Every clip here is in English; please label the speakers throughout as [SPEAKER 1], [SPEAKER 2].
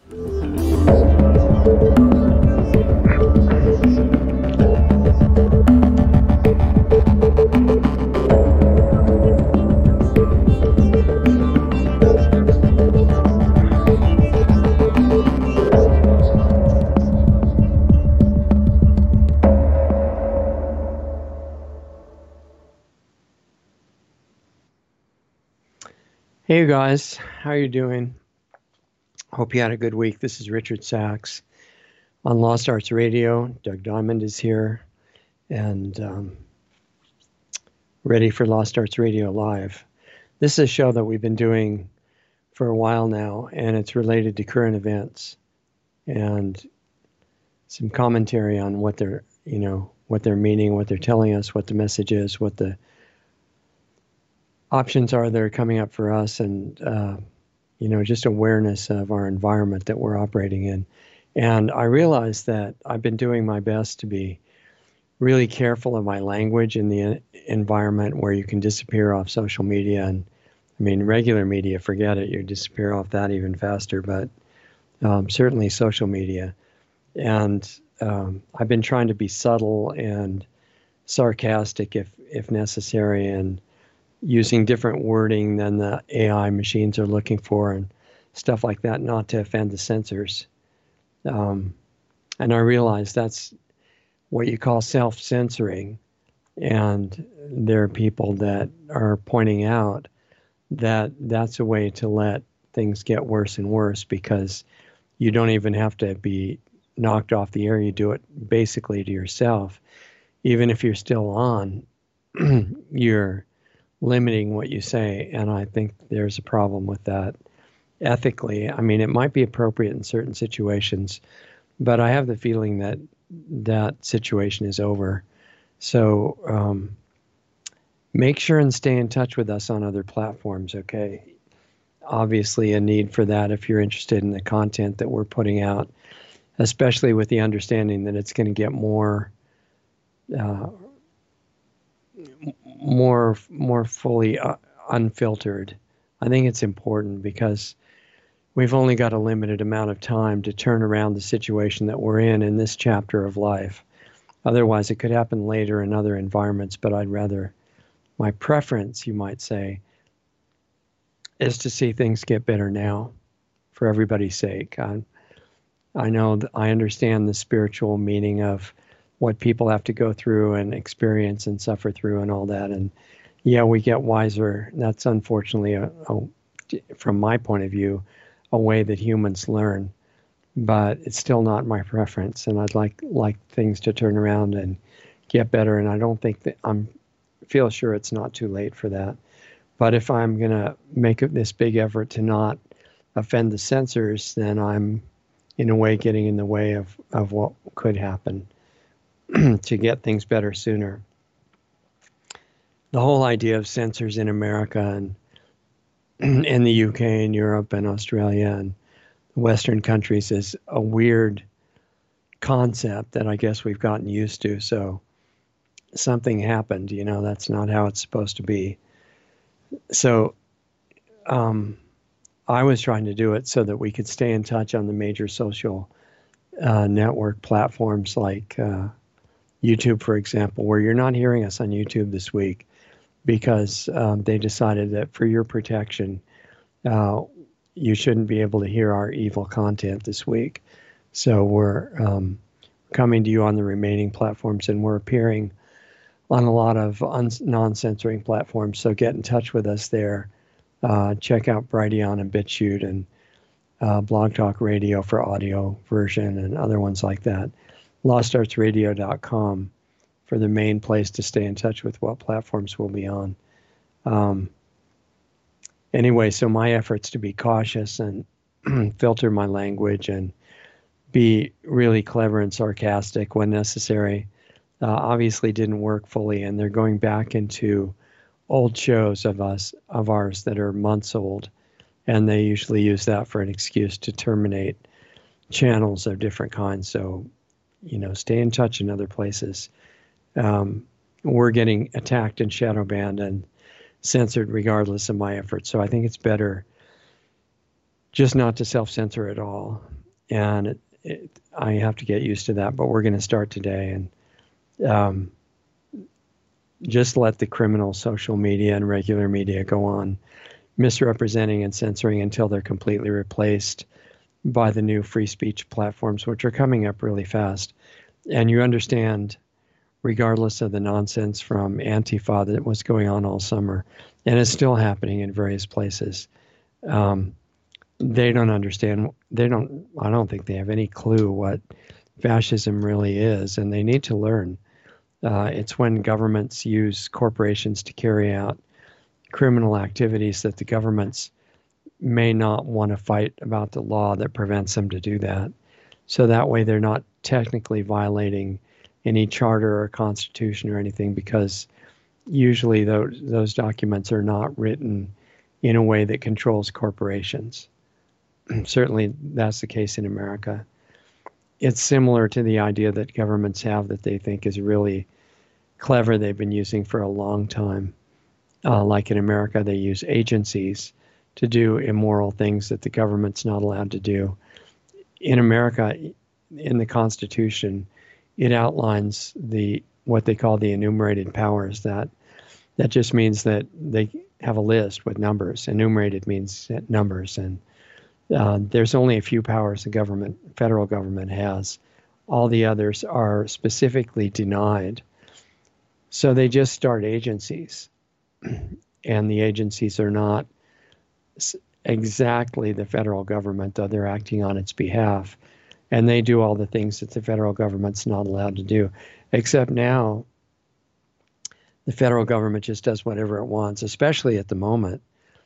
[SPEAKER 1] Hey you guys, how are you doing? Hope you had a good week. This is Richard Sachs on Lost Arts Radio. Doug Diamond is here and ready for Lost Arts Radio Live. This is a show that we've been doing for a while now, and it's related to current events and some commentary on what they're meaning, what they're telling us, what the message is, what the options are that are coming up for us, and just awareness of our environment that we're operating in. And I realized that I've been doing my best to be really careful of my language in the environment where you can disappear off social media. And I mean, regular media, forget it, you disappear off that even faster, but certainly social media. And I've been trying to be subtle and sarcastic if necessary, and using different wording than the AI machines are looking for and stuff like that, not to offend the censors. And I realize that's what you call self-censoring. And there are people that are pointing out that that's a way to let things get worse and worse, because you don't even have to be knocked off the air. You do it basically to yourself. Even if you're still on, you're limiting what you say, and I think there's a problem with that ethically. I mean, it might be appropriate in certain situations, but I have the feeling that that situation is over. So make sure and stay in touch with us on other platforms, okay? Obviously a need for that if you're interested in the content that we're putting out, especially with the understanding that it's going to get more fully unfiltered. I think it's important because we've only got a limited amount of time to turn around the situation that we're in this chapter of life. Otherwise, it could happen later in other environments, but my preference, you might say, is to see things get better now for everybody's sake. I know that I understand the spiritual meaning of what people have to go through and experience and suffer through and all that. And yeah, we get wiser. That's unfortunately, from my point of view, a way that humans learn, but it's still not my preference. And I'd like things to turn around and get better. And I don't think that feel sure it's not too late for that. But if I'm going to make this big effort to not offend the censors, then I'm in a way getting in the way of what could happen to get things better sooner. The whole idea of censors in America and in the UK and Europe and Australia and Western countries is a weird concept that I guess we've gotten used to. So something happened, that's not how it's supposed to be. So I was trying to do it so that we could stay in touch on the major social network platforms like YouTube, for example, where you're not hearing us on YouTube this week because they decided that for your protection, you shouldn't be able to hear our evil content this week. So we're coming to you on the remaining platforms, and we're appearing on a lot of non-censoring platforms. So get in touch with us there. Check out Brighteon and BitChute and Blog Talk Radio for audio version and other ones like that. LostArtsRadio.com for the main place to stay in touch with what platforms we'll be on. Anyway, so my efforts to be cautious and filter my language and be really clever and sarcastic when necessary obviously didn't work fully, and they're going back into old shows of ours that are months old, and they usually use that for an excuse to terminate channels of different kinds. So, stay in touch in other places. We're getting attacked and shadow banned and censored regardless of my efforts. So I think it's better just not to self-censor at all. and I have to get used to that. But we're going to start today, and just let the criminal social media and regular media go on misrepresenting and censoring until they're completely replaced by the new free speech platforms, which are coming up really fast. And you understand, regardless of the nonsense from Antifa that was going on all summer, and it's still happening in various places, they don't understand. I don't think they have any clue what fascism really is, and they need to learn. It's when governments use corporations to carry out criminal activities that the governments may not want to fight about the law that prevents them to do that. So that way they're not technically violating any charter or constitution or anything, because usually those documents are not written in a way that controls corporations. Certainly that's the case in America. It's similar to the idea that governments have that they think is really clever, they've been using for a long time. Like in America, they use agencies to do immoral things that the government's not allowed to do. In America, in the Constitution, it outlines what they call the enumerated powers. That just means that they have a list with numbers. Enumerated means numbers, and there's only a few powers the federal government has. All the others are specifically denied. So they just start agencies, and the agencies are not exactly the federal government, though they're acting on its behalf. And they do all the things that the federal government's not allowed to do. Except now, the federal government just does whatever it wants, especially at the moment.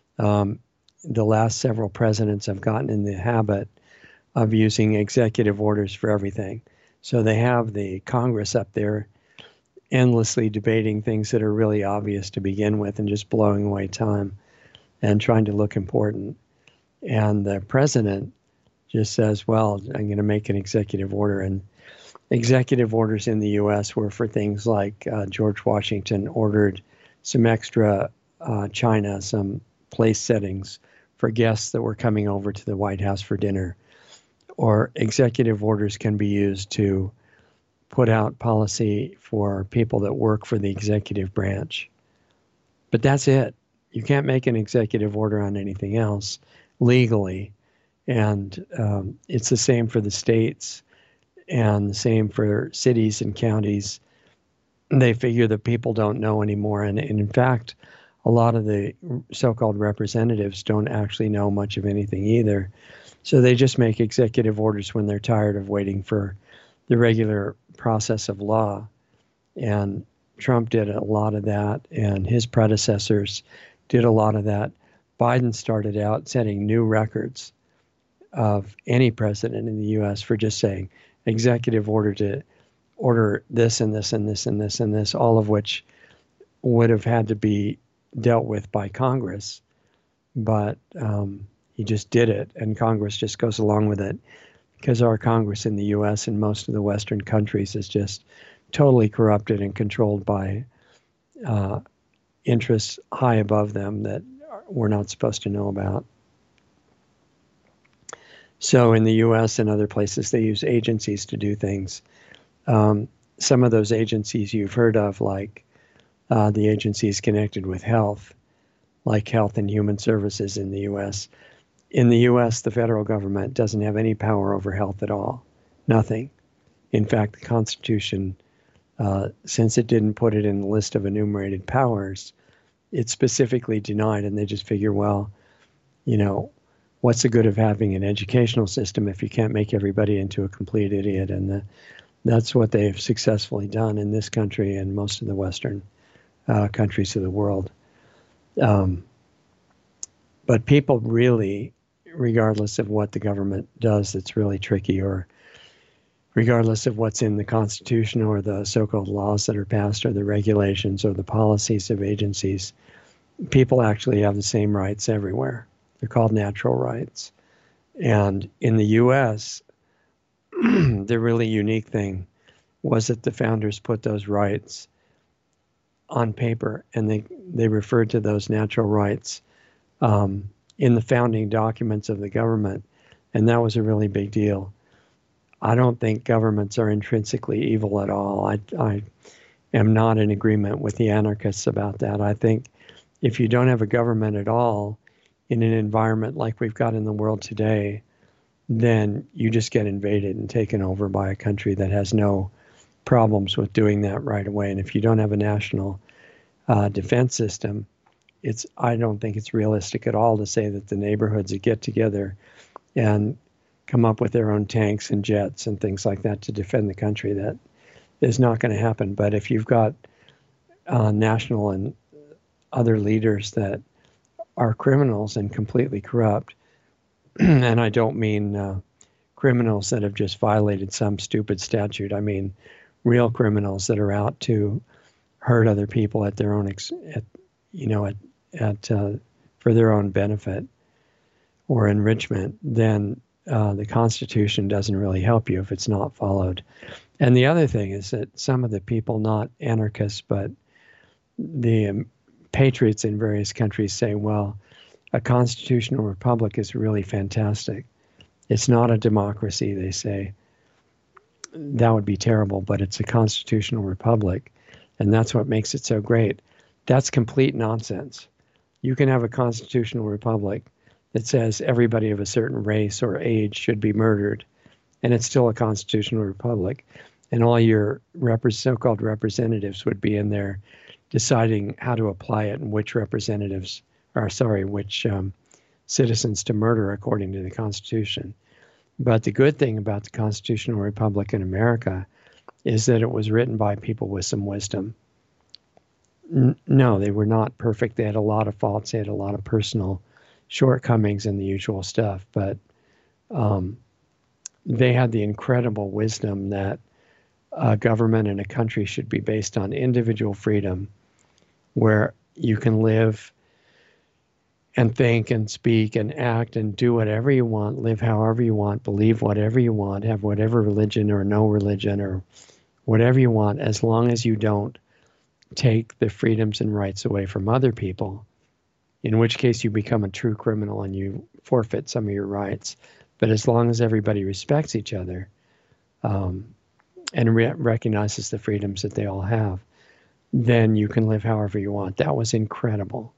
[SPEAKER 1] The last several presidents have gotten in the habit of using executive orders for everything. So they have the Congress up there endlessly debating things that are really obvious to begin with and just blowing away time and trying to look important. And the president just says, well, I'm going to make an executive order. And executive orders in the U.S. were for things like George Washington ordered some extra china, some place settings for guests that were coming over to the White House for dinner. Or executive orders can be used to put out policy for people that work for the executive branch. But that's it. You can't make an executive order on anything else legally. And it's the same for the states and the same for cities and counties. They figure that people don't know anymore. And in fact, a lot of the so-called representatives don't actually know much of anything either. So they just make executive orders when they're tired of waiting for the regular process of law. And Trump did a lot of that, and his predecessors did a lot of that. Biden started out setting new records of any president in the U.S. for just saying executive order to order this and this and this and this and this, all of which would have had to be dealt with by Congress. But he just did it, and Congress just goes along with it, because our Congress in the U.S. and most of the Western countries is just totally corrupted and controlled by interests high above them that we're not supposed to know about. So in the U.S. and other places, they use agencies to do things. Some of those agencies you've heard of, like the agencies connected with health, like Health and Human Services in the U.S. In the U.S., the federal government doesn't have any power over health at all. Nothing. In fact, the Constitution, since it didn't put it in the list of enumerated powers, it's specifically denied, and they just figure, well, what's the good of having an educational system if you can't make everybody into a complete idiot? And that's what they've successfully done in this country and most of the Western countries of the world. But people really, regardless of what the government does that's really tricky, or regardless of what's in the Constitution or the so-called laws that are passed or the regulations or the policies of agencies, people actually have the same rights everywhere. They're called natural rights. And in the U.S., the really unique thing was that the founders put those rights on paper, and they referred to those natural rights in the founding documents of the government. And that was a really big deal. I don't think governments are intrinsically evil at all. I am not in agreement with the anarchists about that. I think if you don't have a government at all in an environment like we've got in the world today, then you just get invaded and taken over by a country that has no problems with doing that right away. And if you don't have a national defense system, I don't think it's realistic at all to say that the neighborhoods that get together and come up with their own tanks and jets and things like that to defend the country. That is not going to happen. But if you've got national and other leaders that are criminals and completely corrupt, and I don't mean criminals that have just violated some stupid statute. I mean real criminals that are out to hurt other people at their own, for their own benefit or enrichment. Then the Constitution doesn't really help you if it's not followed. And the other thing is that some of the people, not anarchists, but the patriots in various countries say, well, a constitutional republic is really fantastic. It's not a democracy, they say. That would be terrible, but it's a constitutional republic, and that's what makes it so great. That's complete nonsense. You can have a constitutional republic that says everybody of a certain race or age should be murdered, and it's still a constitutional republic. And all your so-called representatives would be in there deciding how to apply it and which citizens to murder according to the Constitution. But the good thing about the constitutional republic in America is that it was written by people with some wisdom. No, they were not perfect. They had a lot of faults. They had a lot of personal shortcomings and the usual stuff. But they had the incredible wisdom that a government and a country should be based on individual freedom, where you can live and think and speak and act and do whatever you want, live however you want, believe whatever you want, have whatever religion or no religion or whatever you want, as long as you don't take the freedoms and rights away from other people, in which case you become a true criminal and you forfeit some of your rights. But as long as everybody respects each other and recognizes the freedoms that they all have, then you can live however you want. That was incredible.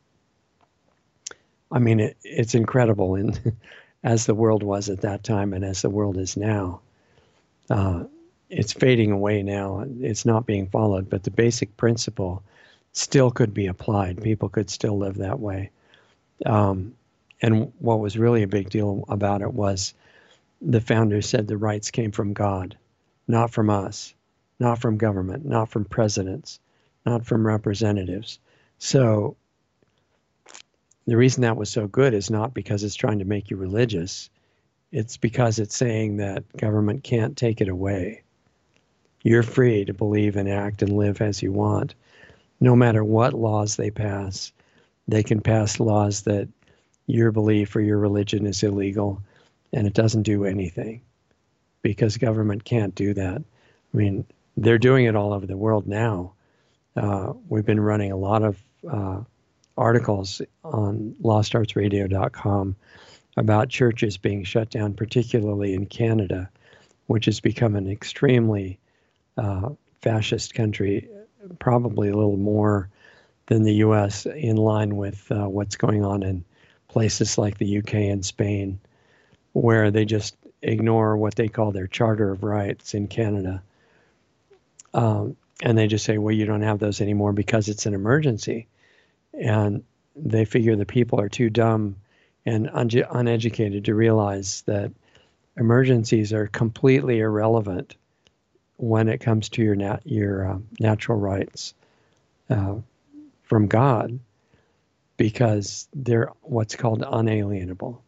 [SPEAKER 1] I mean, it's incredible as the world was at that time and as the world is now. It's fading away now. It's not being followed, but the basic principle still could be applied. People could still live that way. And what was really a big deal about it was the founders said the rights came from God, not from us, not from government, not from presidents, not from representatives. So the reason that was so good is not because it's trying to make you religious. It's because it's saying that government can't take it away. You're free to believe and act and live as you want. No matter what laws they pass, they can pass laws that your belief or your religion is illegal, and it doesn't do anything because government can't do that. I mean, they're doing it all over the world now. We've been running a lot of articles on lostartsradio.com about churches being shut down, particularly in Canada, which has become an extremely fascist country, probably a little more than the U.S., in line with what's going on in places like the UK and Spain, where they just ignore what they call their Charter of Rights in Canada. And they just say, well, you don't have those anymore because it's an emergency. And they figure the people are too dumb and uneducated to realize that emergencies are completely irrelevant when it comes to your natural rights from God, because they're what's called unalienable.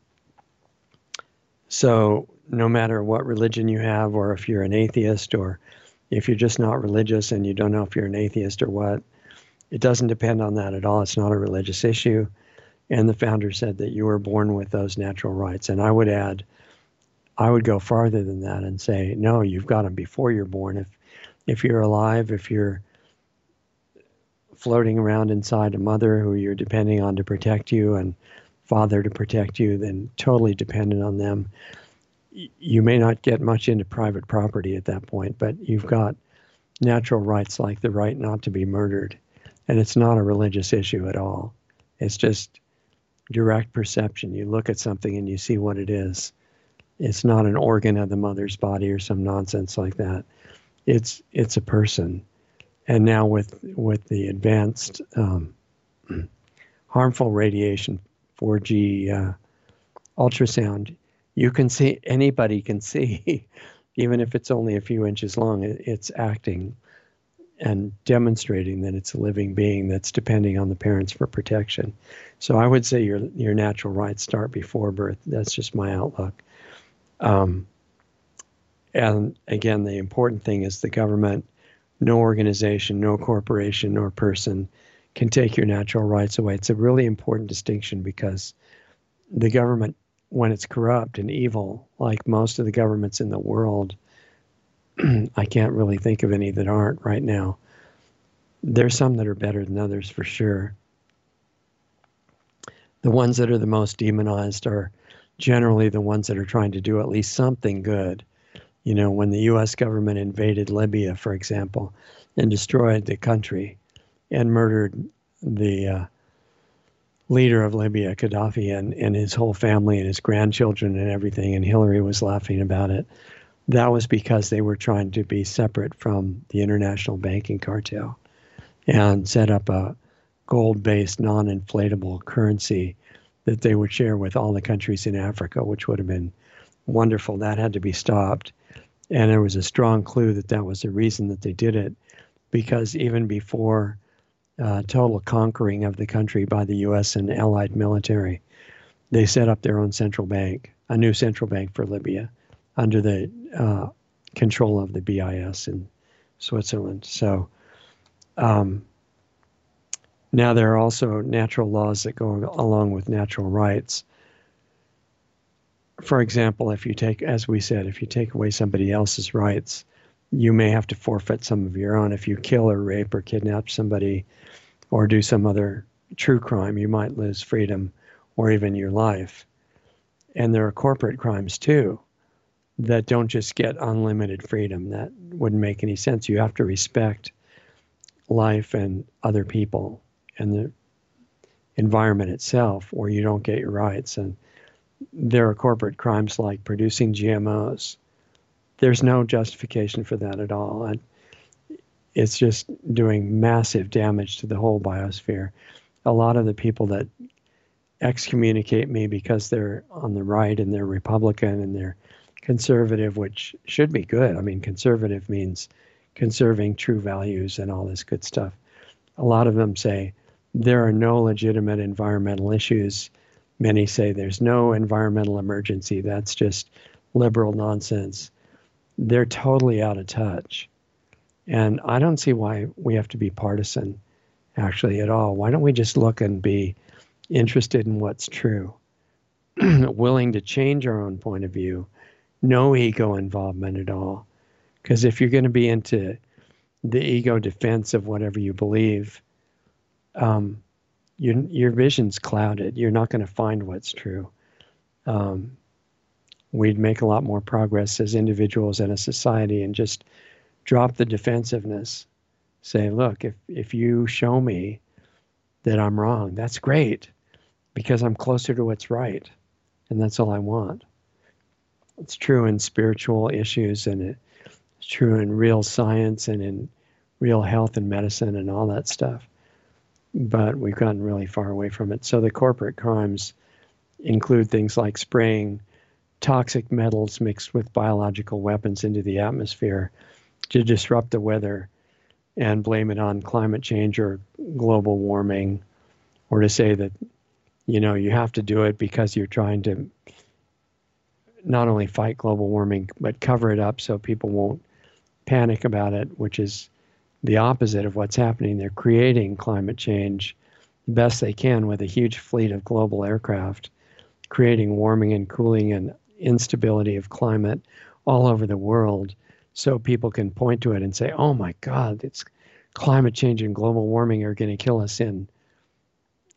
[SPEAKER 1] So no matter what religion you have, or if you're an atheist, or if you're just not religious and you don't know if you're an atheist or what, it doesn't depend on that at all. It's not a religious issue. And the founder said that you were born with those natural rights. And I would add, I would go farther than that and say, no, you've got them before you're born. If you're alive, if you're floating around inside a mother who you're depending on to protect you and father to protect you, then totally dependent on them. You may not get much into private property at that point, but you've got natural rights like the right not to be murdered. And it's not a religious issue at all. It's just direct perception. You look at something and you see what it is. It's not an organ of the mother's body or some nonsense like that. It's a person. And now with the advanced harmful radiation, 4G ultrasound, you can see, anybody can see, even if it's only a few inches long, it's acting and demonstrating that it's a living being that's depending on the parents for protection. So I would say your natural rights start before birth. That's just my outlook. And again, the important thing is the government, no organization, no corporation, nor person can take your natural rights away. It's a really important distinction because the government, when it's corrupt and evil, like most of the governments in the world, I can't really think of any that aren't right now. There's some that are better than others for sure. The ones that are the most demonized are generally the ones that are trying to do at least something good. You know, when the U.S. government invaded Libya, for example, and destroyed the country and murdered the leader of Libya, Gaddafi, and his whole family and his grandchildren and everything, and Hillary was laughing about it. That was because they were trying to be separate from the international banking cartel and set up a gold-based, non-inflatable currency that they would share with all the countries in Africa, which would have been wonderful. That had to be stopped. And there was a strong clue that that was the reason that they did it, because even before total conquering of the country by the U.S. and allied military, they set up their own central bank, a new central bank for Libya, under the control of the BIS in Switzerland. So now there are also natural laws that go along with natural rights. For example, if you take, as we said, if you take away somebody else's rights, you may have to forfeit some of your own. If you kill or rape or kidnap somebody or do some other true crime, you might lose freedom or even your life. And there are corporate crimes too that don't just get unlimited freedom. That wouldn't make any sense. You have to respect life and other people and the environment itself, or you don't get your rights. And there are corporate crimes like producing GMOs. There's no justification for that at all. And it's just doing massive damage to the whole biosphere. A lot of the people that excommunicate me because they're on the right and they're Republican and they're conservative, which should be good. I mean, conservative means conserving true values and all this good stuff. A lot of them say there are no legitimate environmental issues. Many say there's no environmental emergency. That's just liberal nonsense. They're totally out of touch. And I don't see why we have to be partisan, actually, at all. Why don't we just look and be interested in what's true, willing to change our own point of view, no ego involvement at all. Because if you're going to be into the ego defense of whatever you believe, your vision's clouded. You're not going to find what's true. We'd make a lot more progress as individuals and a society and just drop the defensiveness. Say, look, if you show me that I'm wrong, that's great, because I'm closer to what's right. And that's all I want. It's true in spiritual issues, and it's true in real science and in real health and medicine and all that stuff. But we've gotten really far away from it. So the corporate crimes include things like spraying toxic metals mixed with biological weapons into the atmosphere to disrupt the weather and blame it on climate change or global warming, or to say that, you know, you have to do it because you're trying to not only fight global warming, but cover it up so people won't panic about it, which is the opposite of what's happening. They're creating climate change the best they can with a huge fleet of global aircraft, creating warming and cooling and instability of climate all over the world, so people can point to it and say, oh my God, it's climate change and global warming are going to kill us in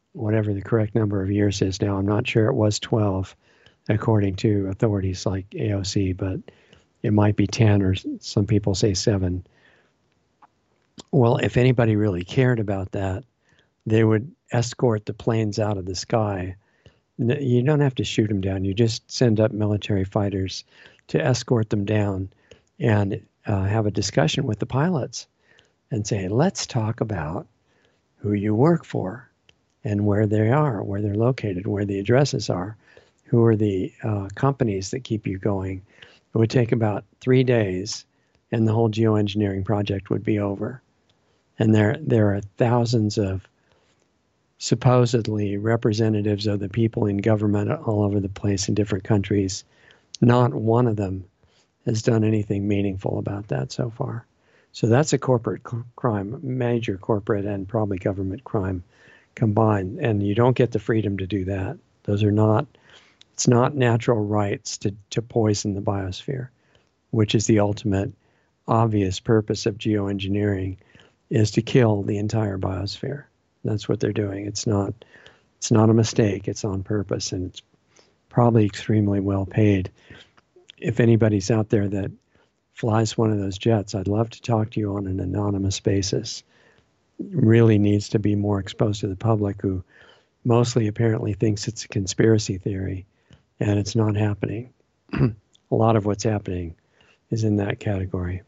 [SPEAKER 1] whatever the correct number of years is now. I'm not sure it was 12, according to authorities like AOC, but it might be 10, or some people say 7. Well, if anybody really cared about that, they would escort the planes out of the sky. You don't have to shoot them down. You just send up military fighters to escort them down and have a discussion with the pilots and say, let's talk about who you work for and where they are, where they're located, where the addresses are, who are the companies that keep you going. It would take about 3 days and the whole geoengineering project would be over. And there are thousands of supposedly representatives of the people in government all over the place in different countries. Not one of them has done anything meaningful about that so far. So that's a corporate crime, major corporate and probably government crime combined. And you don't get the freedom to do that. It's not natural rights to poison the biosphere, which is the ultimate obvious purpose of geoengineering, is to kill the entire biosphere. That's what they're doing. It's not a mistake. It's on purpose, and it's probably extremely well paid. If anybody's out there that flies one of those jets, I'd love to talk to you on an anonymous basis. It really needs to be more exposed to the public, who mostly apparently thinks it's a conspiracy theory, and it's not happening. A lot of what's happening is in that category.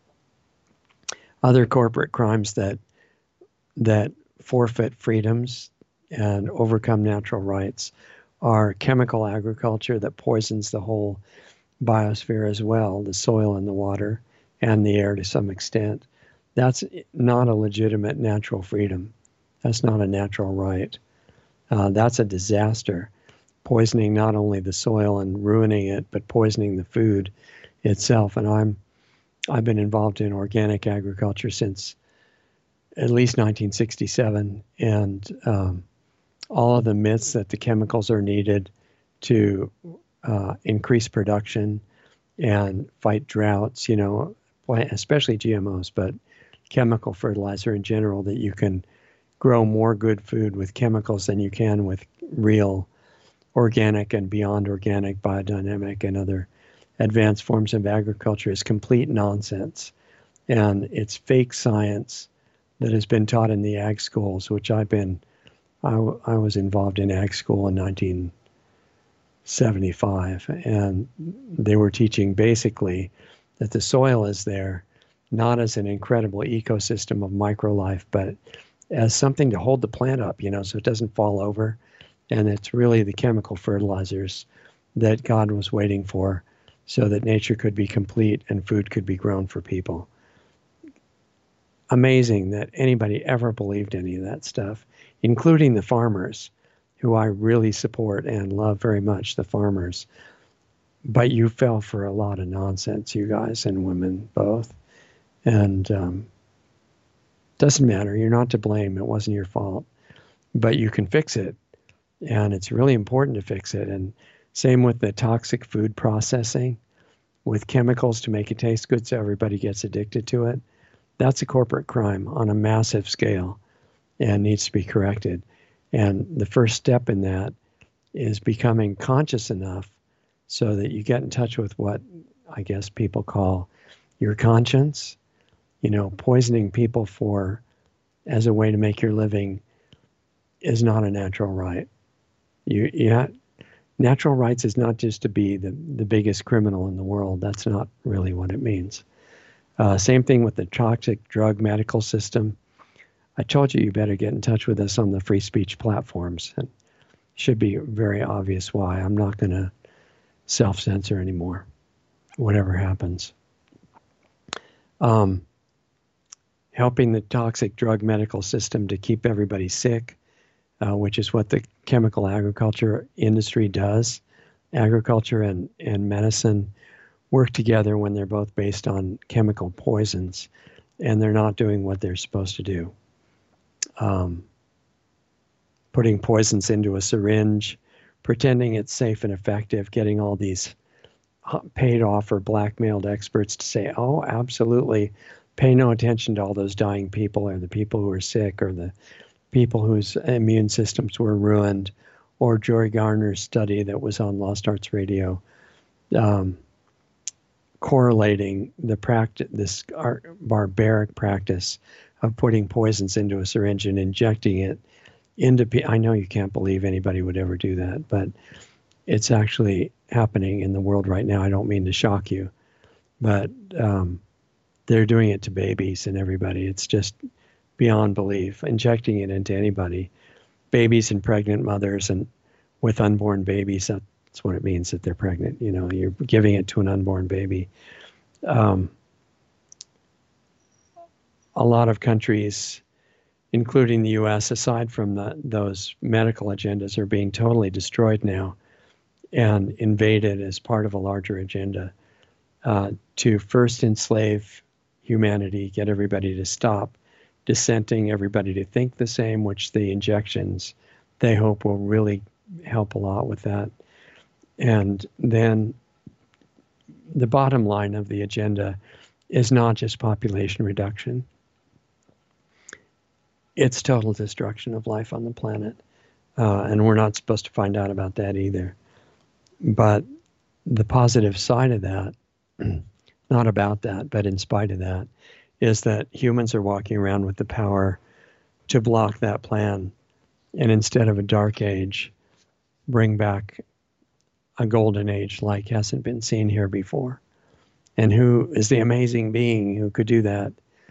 [SPEAKER 1] Other corporate crimes that forfeit freedoms and overcome natural rights are chemical agriculture that poisons the whole biosphere as well, the soil and the water and the air to some extent. That's not a legitimate natural freedom. That's not a natural right. That's a disaster, poisoning not only the soil and ruining it, but poisoning the food itself. And I've been involved in organic agriculture since at least 1967, and all of the myths that the chemicals are needed to increase production and fight droughts, especially GMOs, but chemical fertilizer in general, that you can grow more good food with chemicals than you can with real organic and beyond organic, biodynamic, and other advanced forms of agriculture, is complete nonsense. And it's fake science that has been taught in the ag schools, which I was involved in ag school in 1975, and they were teaching basically that the soil is there not as an incredible ecosystem of microlife, but as something to hold the plant up, so it doesn't fall over. And it's really the chemical fertilizers that God was waiting for, so that nature could be complete and food could be grown for people. Amazing that anybody ever believed any of that stuff, including the farmers, who I really support and love very much, the farmers. But you fell for a lot of nonsense, you guys and women both. And doesn't matter. You're not to blame. It wasn't your fault. But you can fix it. And it's really important to fix it. And same with the toxic food processing with chemicals to make it taste good so everybody gets addicted to it. That's a corporate crime on a massive scale and needs to be corrected. And the first step in that is becoming conscious enough so that you get in touch with what I guess people call your conscience. Poisoning people as a way to make your living is not a natural right. Natural rights is not just to be the biggest criminal in the world. That's not really what it means. Same thing with the toxic drug medical system. I told you better get in touch with us on the free speech platforms. And it should be very obvious why. I'm not going to self-censor anymore, whatever happens. Helping the toxic drug medical system to keep everybody sick, which is what the chemical agriculture industry does. Agriculture and medicine work together when they're both based on chemical poisons, and they're not doing what they're supposed to do. Putting poisons into a syringe, pretending it's safe and effective, getting all these paid off or blackmailed experts to say, oh, absolutely, pay no attention to all those dying people or the people who are sick or the people whose immune systems were ruined, or Joy Garner's study that was on Lost Arts Radio, correlating this barbaric practice of putting poisons into a syringe and injecting it into I know you can't believe anybody would ever do that, but it's actually happening in the world right now. I don't mean to shock you, but they're doing it to babies and everybody. It's just beyond belief, injecting it into anybody, babies and pregnant mothers, and with unborn babies. That's what it means that they're pregnant. You know, you're giving it to an unborn baby. A lot of countries, including the U.S., aside from those medical agendas, are being totally destroyed now and invaded as part of a larger agenda to first enslave humanity, get everybody to stop dissenting, everybody to think the same, which the injections, they hope, will really help a lot with that. And then the bottom line of the agenda is not just population reduction. It's total destruction of life on the planet. And we're not supposed to find out about that either. But the positive side of that, not about that, but in spite of that, is that humans are walking around with the power to block that plan. And instead of a dark age, bring back a golden age like hasn't been seen here before. And who is the amazing being who could do that?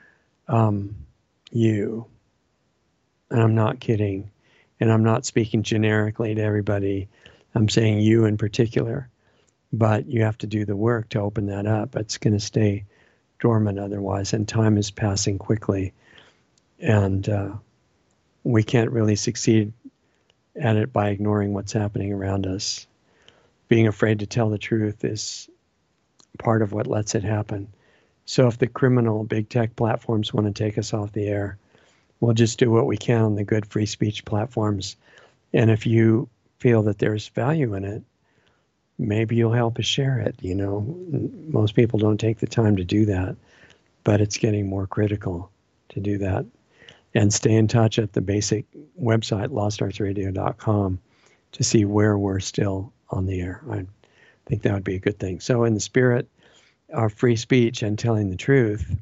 [SPEAKER 1] You. And I'm not kidding. And I'm not speaking generically to everybody. I'm saying you in particular. But you have to do the work to open that up. It's going to stay dormant otherwise, and time is passing quickly. And we can't really succeed at it by ignoring what's happening around us. Being afraid to tell the truth is part of what lets it happen. So if the criminal big tech platforms want to take us off the air, we'll just do what we can on the good free speech platforms. And if you feel that there's value in it, maybe you'll help us share it. You know, most people don't take the time to do that, but it's getting more critical to do that. And stay in touch at the basic website, lostartsradio.com, to see where we're still on the air. I think that would be a good thing. So in the spirit of free speech and telling the truth,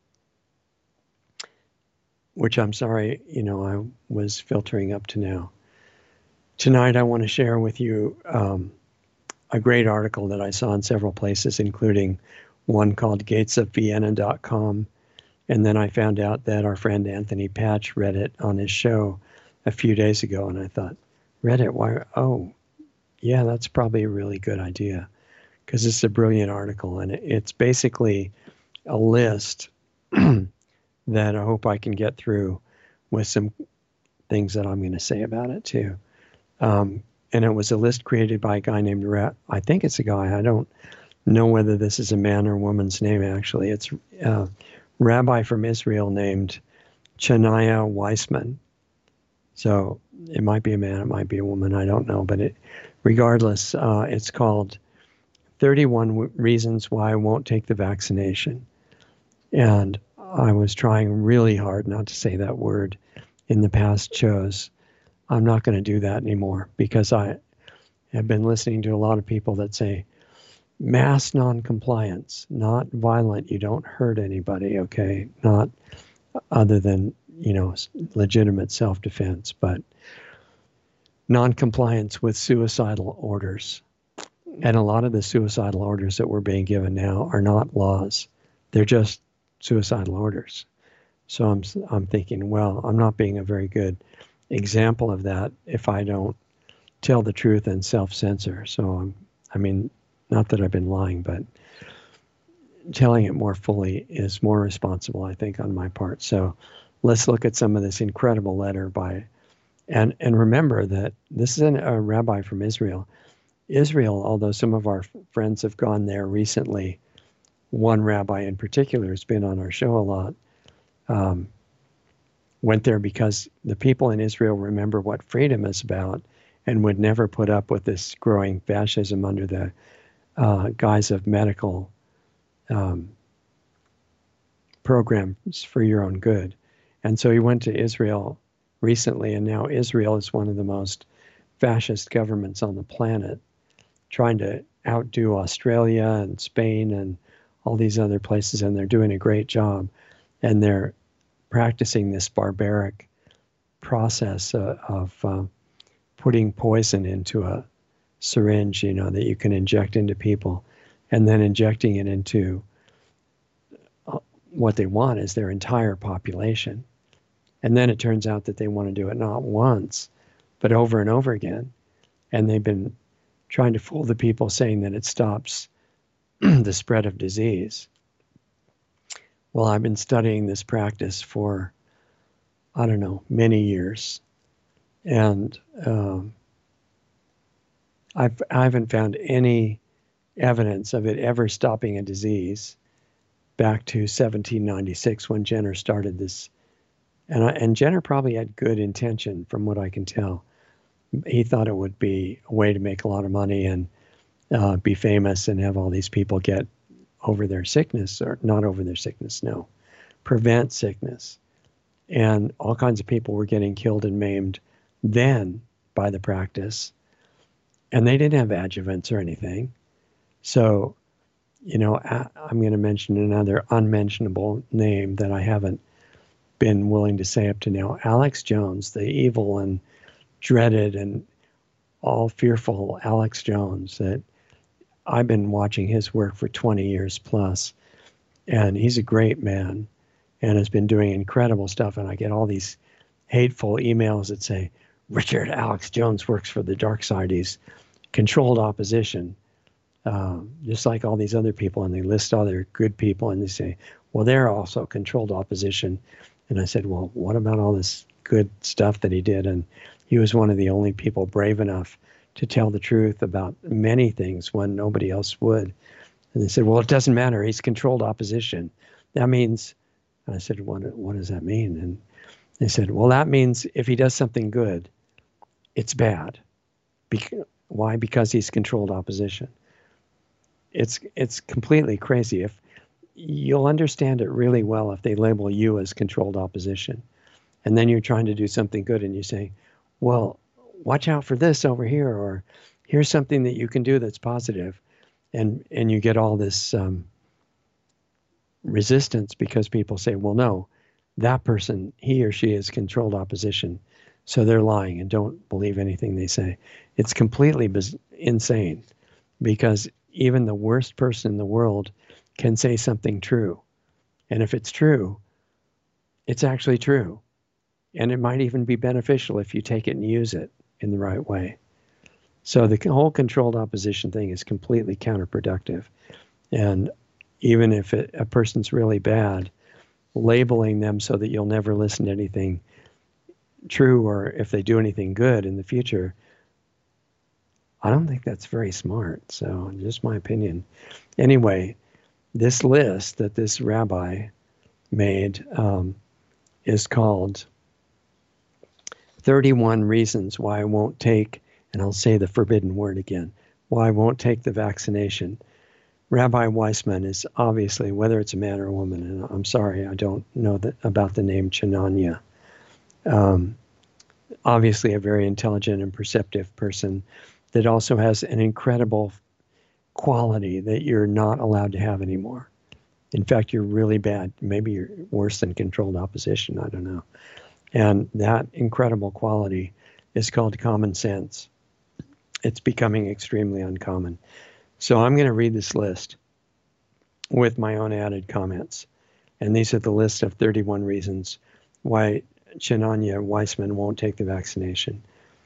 [SPEAKER 1] which I'm sorry, you know, I was filtering up to now. Tonight I want to share with you a great article that I saw in several places, including one called gatesofvienna.com. And then I found out that our friend Anthony Patch read it on his show a few days ago. And I thought, read it? Why? Oh, yeah, that's probably a really good idea, because it's a brilliant article. And it's basically a list that I hope I can get through with some things that I'm going to say about it too. And it was a list created by a guy named, I think it's a guy. I don't know whether this is a man or woman's name, actually. It's a rabbi from Israel named Chania Weissman. So it might be a man, it might be a woman, I don't know. But regardless, it's called 31 Reasons Why I Won't Take the Vaccination. And I was trying really hard not to say that word in the past shows. I'm not going to do that anymore, because I have been listening to a lot of people that say mass non-compliance, not violent, you don't hurt anybody, okay? Not other than, you know, legitimate self-defense, but non-compliance with suicidal orders. And a lot of the suicidal orders that we're being given now are not laws. They're just suicidal orders. So I'm thinking, well, I'm not being a very good example of that if I don't tell the truth and self-censor. So I mean, not that I've been lying, but telling it more fully is more responsible, I think, on my part. So let's look at some of this incredible letter by, and remember that this is a rabbi from Israel. Israel, although some of our friends have gone there recently, one rabbi in particular has been on our show a lot, went there because the people in Israel remember what freedom is about and would never put up with this growing fascism under the guise of medical programs for your own good. And so he went to Israel recently, and now Israel is one of the most fascist governments on the planet, trying to outdo Australia and Spain and all these other places, and they're doing a great job. And they're practicing this barbaric process of putting poison into a syringe, that you can inject into people, and then injecting it into what they want is their entire population. And then it turns out that they want to do it not once, but over and over again. And they've been trying to fool the people saying that it stops the spread of disease. Well, I've been studying this practice for, I don't know, many years. And I haven't found any evidence of it ever stopping a disease back to 1796 when Jenner started this. And Jenner probably had good intention from what I can tell. He thought it would be a way to make a lot of money and be famous and have all these people get over their sickness, or not over their sickness, no, prevent sickness. And all kinds of people were getting killed and maimed then by the practice. And they didn't have adjuvants or anything. So, I'm going to mention another unmentionable name that I haven't been willing to say up to now. Alex Jones, the evil and dreaded and all fearful Alex Jones, that I've been watching his work for 20 years plus. And he's a great man and has been doing incredible stuff. And I get all these hateful emails that say, Richard, Alex Jones works for the dark side. He's controlled opposition, just like all these other people. And they list other good people and they say, well, they're also controlled opposition. And I said, well, what about all this good stuff that he did? And he was one of the only people brave enough to tell the truth about many things when nobody else would. And they said, well, it doesn't matter. He's controlled opposition. That means, and I said, what does that mean? And they said, well, that means if he does something good, it's bad. Why? Because he's controlled opposition. It's completely crazy. If you'll understand it really well if they label you as controlled opposition. And then you're trying to do something good and you say, well, watch out for this over here, or here's something that you can do that's positive. And you get all this resistance because people say, well, no, that person, he or she is controlled opposition. So they're lying and don't believe anything they say. It's completely insane, because even the worst person in the world can say something true. And if it's true, it's actually true. And it might even be beneficial if you take it and use it in the right way. So the whole controlled opposition thing is completely counterproductive. And even if a person's really bad, labeling them so that you'll never listen to anything true, or if they do anything good in the future, I don't think that's very smart. So just my opinion. Anyway, this list that this rabbi made is called 31 Reasons Why I Won't Take, and I'll say the forbidden word again, why I won't take the vaccination. Rabbi Weissman is obviously, whether it's a man or a woman, and I'm sorry, I don't know about the name Chinanya, obviously a very intelligent and perceptive person that also has an incredible quality that you're not allowed to have anymore. In fact, you're really bad. Maybe you're worse than controlled opposition. I don't know. And that incredible quality is called common sense. It's becoming extremely uncommon. So I'm going to read this list with my own added comments. And these are the list of 31 reasons why Chinanya Weissman won't take the vaccination.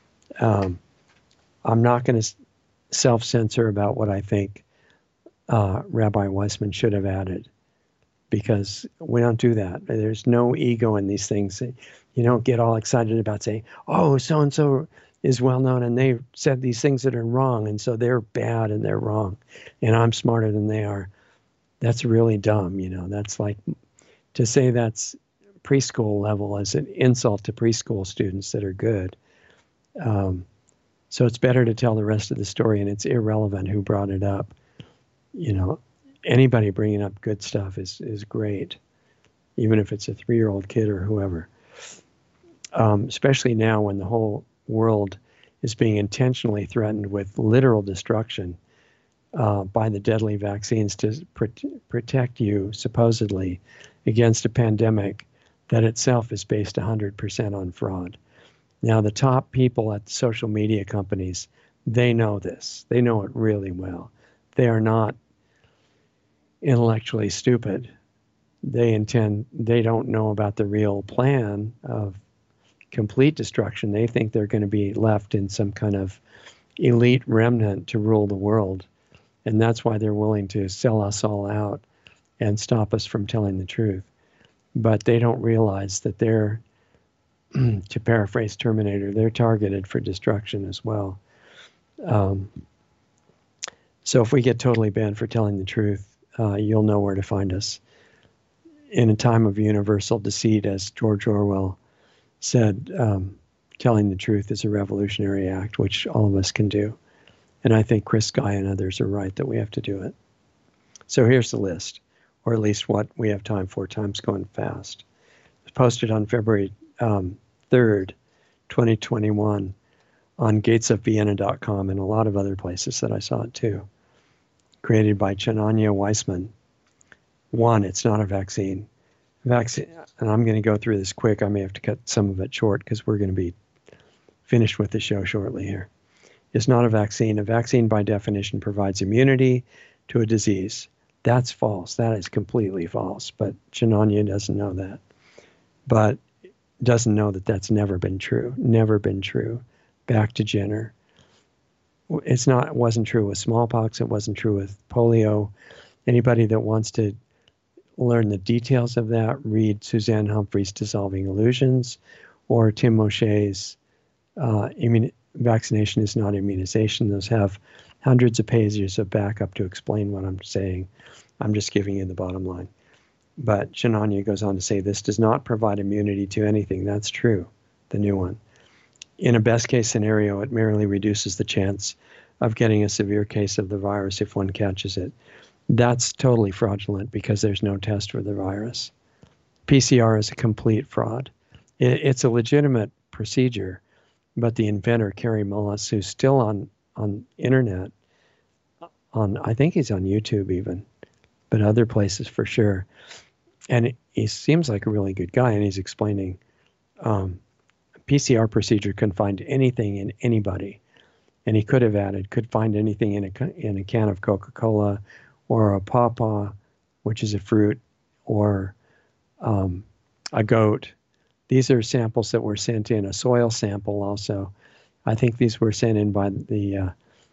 [SPEAKER 1] I'm not going to self-censor about what I think Rabbi Weissman should have added, because we don't do that. There's no ego in these things. You don't get all excited about saying, oh, so-and-so is well known and they said these things that are wrong, and so they're bad and they're wrong, and I'm smarter than they are. That's really dumb. That's like to say that's preschool level as an insult to preschool students that are good. So it's better to tell the rest of the story, and it's irrelevant who brought it up. Anybody bringing up good stuff is great, even if it's a 3-year-old kid or whoever. especially now when the whole world is being intentionally threatened with literal destruction by the deadly vaccines to protect you, supposedly, against a pandemic that itself is based 100% on fraud. Now, the top people at social media companies, they know this. They know it really well. They are not intellectually stupid. They don't know about the real plan of complete destruction. They think they're going to be left in some kind of elite remnant to rule the world. And that's why they're willing to sell us all out and stop us from telling the truth. But they don't realize that they're, to paraphrase Terminator, they're targeted for destruction as well. So if we get totally banned for telling the truth, you'll know where to find us. In a time of universal deceit, as George Orwell said, telling the truth is a revolutionary act, which all of us can do. And I think Chris Guy and others are right that we have to do it. So here's the list, or at least what we have time for. Time's going fast. It was posted on February 3rd, 2021 on gatesofvienna.com and a lot of other places that I saw it too. Created by Chananya Weissman. 1, it's not a vaccine. And I'm going to go through this quick. I may have to cut some of it short because we're going to be finished with the show shortly here. It's not a vaccine. A vaccine, by definition, provides immunity to a disease. That's false. That is completely false. But Chananya doesn't know that. But doesn't know that that's never been true. Never been true. Back to Jenner. It wasn't true with smallpox. It wasn't true with polio. Anybody that wants to learn the details of that, read Suzanne Humphries' Dissolving Illusions or Tim O'Shea's Vaccination is Not Immunization. Those have hundreds of pages of backup to explain what I'm saying. I'm just giving you the bottom line. But Chananya goes on to say, this does not provide immunity to anything. That's true, the new one. In a best case scenario, it merely reduces the chance of getting a severe case of the virus if one catches it. That's totally fraudulent because there's no test for the virus. PCR is a complete fraud. It's a legitimate procedure, but the inventor, Kary Mullis, who's still on internet, I think he's on YouTube even, but other places for sure. And he seems like a really good guy, and he's explaining PCR procedure can find anything in anybody. And he could have added, could find anything in a can of Coca-Cola or a pawpaw, which is a fruit, or a goat. These are samples that were sent in, a soil sample also. I think these were sent in by the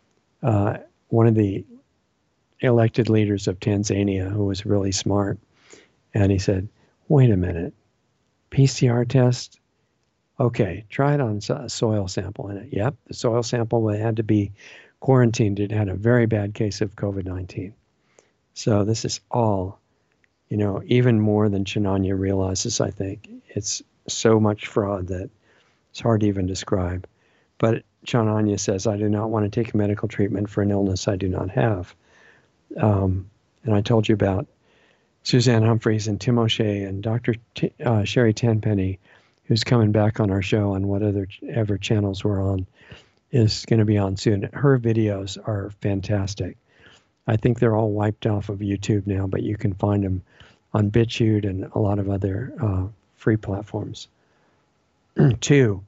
[SPEAKER 1] one of the elected leaders of Tanzania, who was really smart. And he said, wait a minute, PCR test? Okay, try it on a soil sample. And yep, the soil sample had to be quarantined. It had a very bad case of COVID-19. So this is all, even more than Chananya realizes, I think. It's so much fraud that it's hard to even describe. But Chananya says, I do not want to take medical treatment for an illness I do not have. And I told you about Suzanne Humphries and Tim O'Shea and Dr. Sherry Tenpenny, who's coming back on our show on whatever channels we're on, is going to be on soon. Her videos are fantastic. I think they're all wiped off of YouTube now, but you can find them on BitChute and a lot of other free platforms. 2,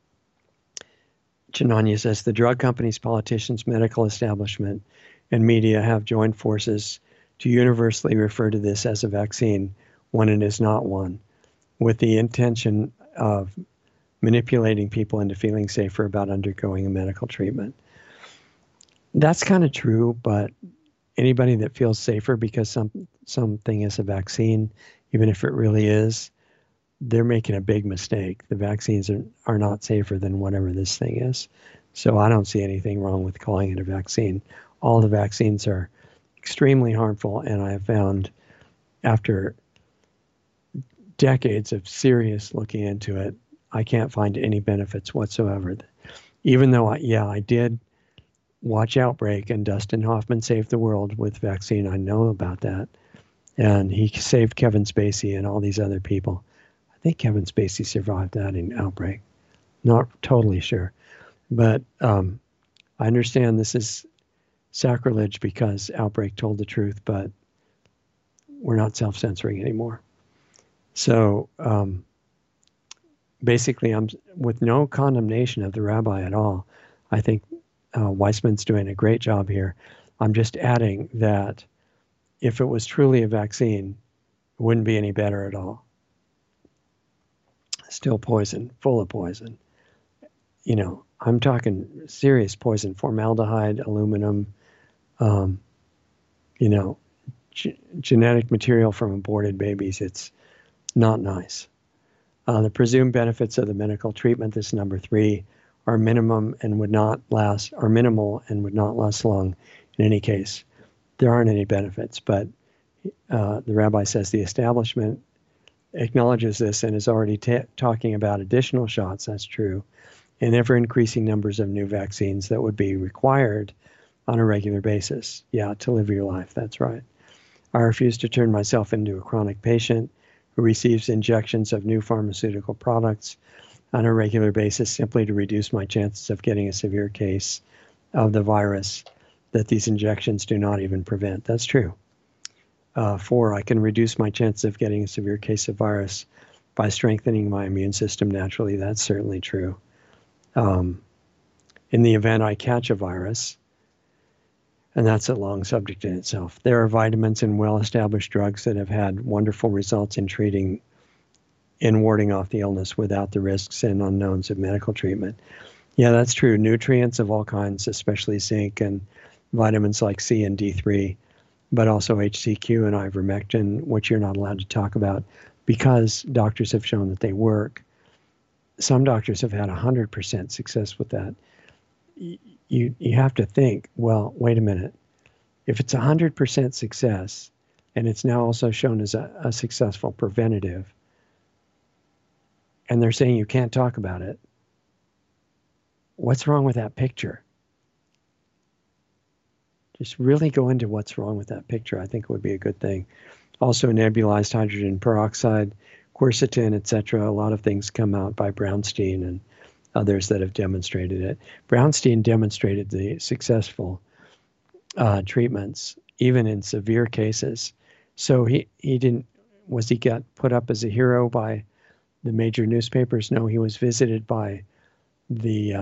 [SPEAKER 1] Chananya says, the drug companies, politicians, medical establishment, and media have joined forces to universally refer to this as a vaccine when it is not one, with the intention of manipulating people into feeling safer about undergoing a medical treatment. That's kind of true, but anybody that feels safer because something is a vaccine, even if it really is, they're making a big mistake. The vaccines are not safer than whatever this thing is. So I don't see anything wrong with calling it a vaccine. All the vaccines are extremely harmful, and I have found after decades of serious looking into it, I can't find any benefits whatsoever. Even though I did watch Outbreak, and Dustin Hoffman saved the world with vaccine. I know about that. And he saved Kevin Spacey and all these other people. think Kevin Spacey survived that in Outbreak. Not totally sure. But I understand this is sacrilege because Outbreak told the truth, but we're not self-censoring anymore. So basically, I'm with no condemnation of the rabbi at all. I think Weissman's doing a great job here. I'm just adding that if it was truly a vaccine, it wouldn't be any better at all. Still poison, full of poison. You know, I'm talking serious poison, formaldehyde, aluminum, you know, genetic material from aborted babies. It's not nice. The presumed benefits of the medical treatment, this number 3, are minimal and would not last long in any case. There aren't any benefits, but the rabbi says the establishment acknowledges this and is already talking about additional shots. That's true. And ever increasing numbers of new vaccines that would be required on a regular basis. Yeah, to live your life. That's right. I refuse to turn myself into a chronic patient who receives injections of new pharmaceutical products on a regular basis simply to reduce my chances of getting a severe case of the virus that these injections do not even prevent. That's true. 4, I can reduce my chances of getting a severe case of virus by strengthening my immune system naturally. That's certainly true. In the event I catch a virus, and that's a long subject in itself. There are vitamins and well-established drugs that have had wonderful results in treating and warding off the illness without the risks and unknowns of medical treatment. Yeah, that's true. Nutrients of all kinds, especially zinc and vitamins like C and D3, but also HCQ and ivermectin, which you're not allowed to talk about because doctors have shown that they work. Some doctors have had 100% success with that. You have to think, well, wait a minute. If it's 100% success, and it's now also shown as a successful preventative, and they're saying you can't talk about it, what's wrong with that picture? Just really go into what's wrong with that picture. I think it would be a good thing. Also, nebulized hydrogen peroxide, quercetin, etc. A lot of things come out by Brownstein and others that have demonstrated it. Brownstein demonstrated the successful treatments, even in severe cases. So he got put up as a hero by the major newspapers? No, he was visited by the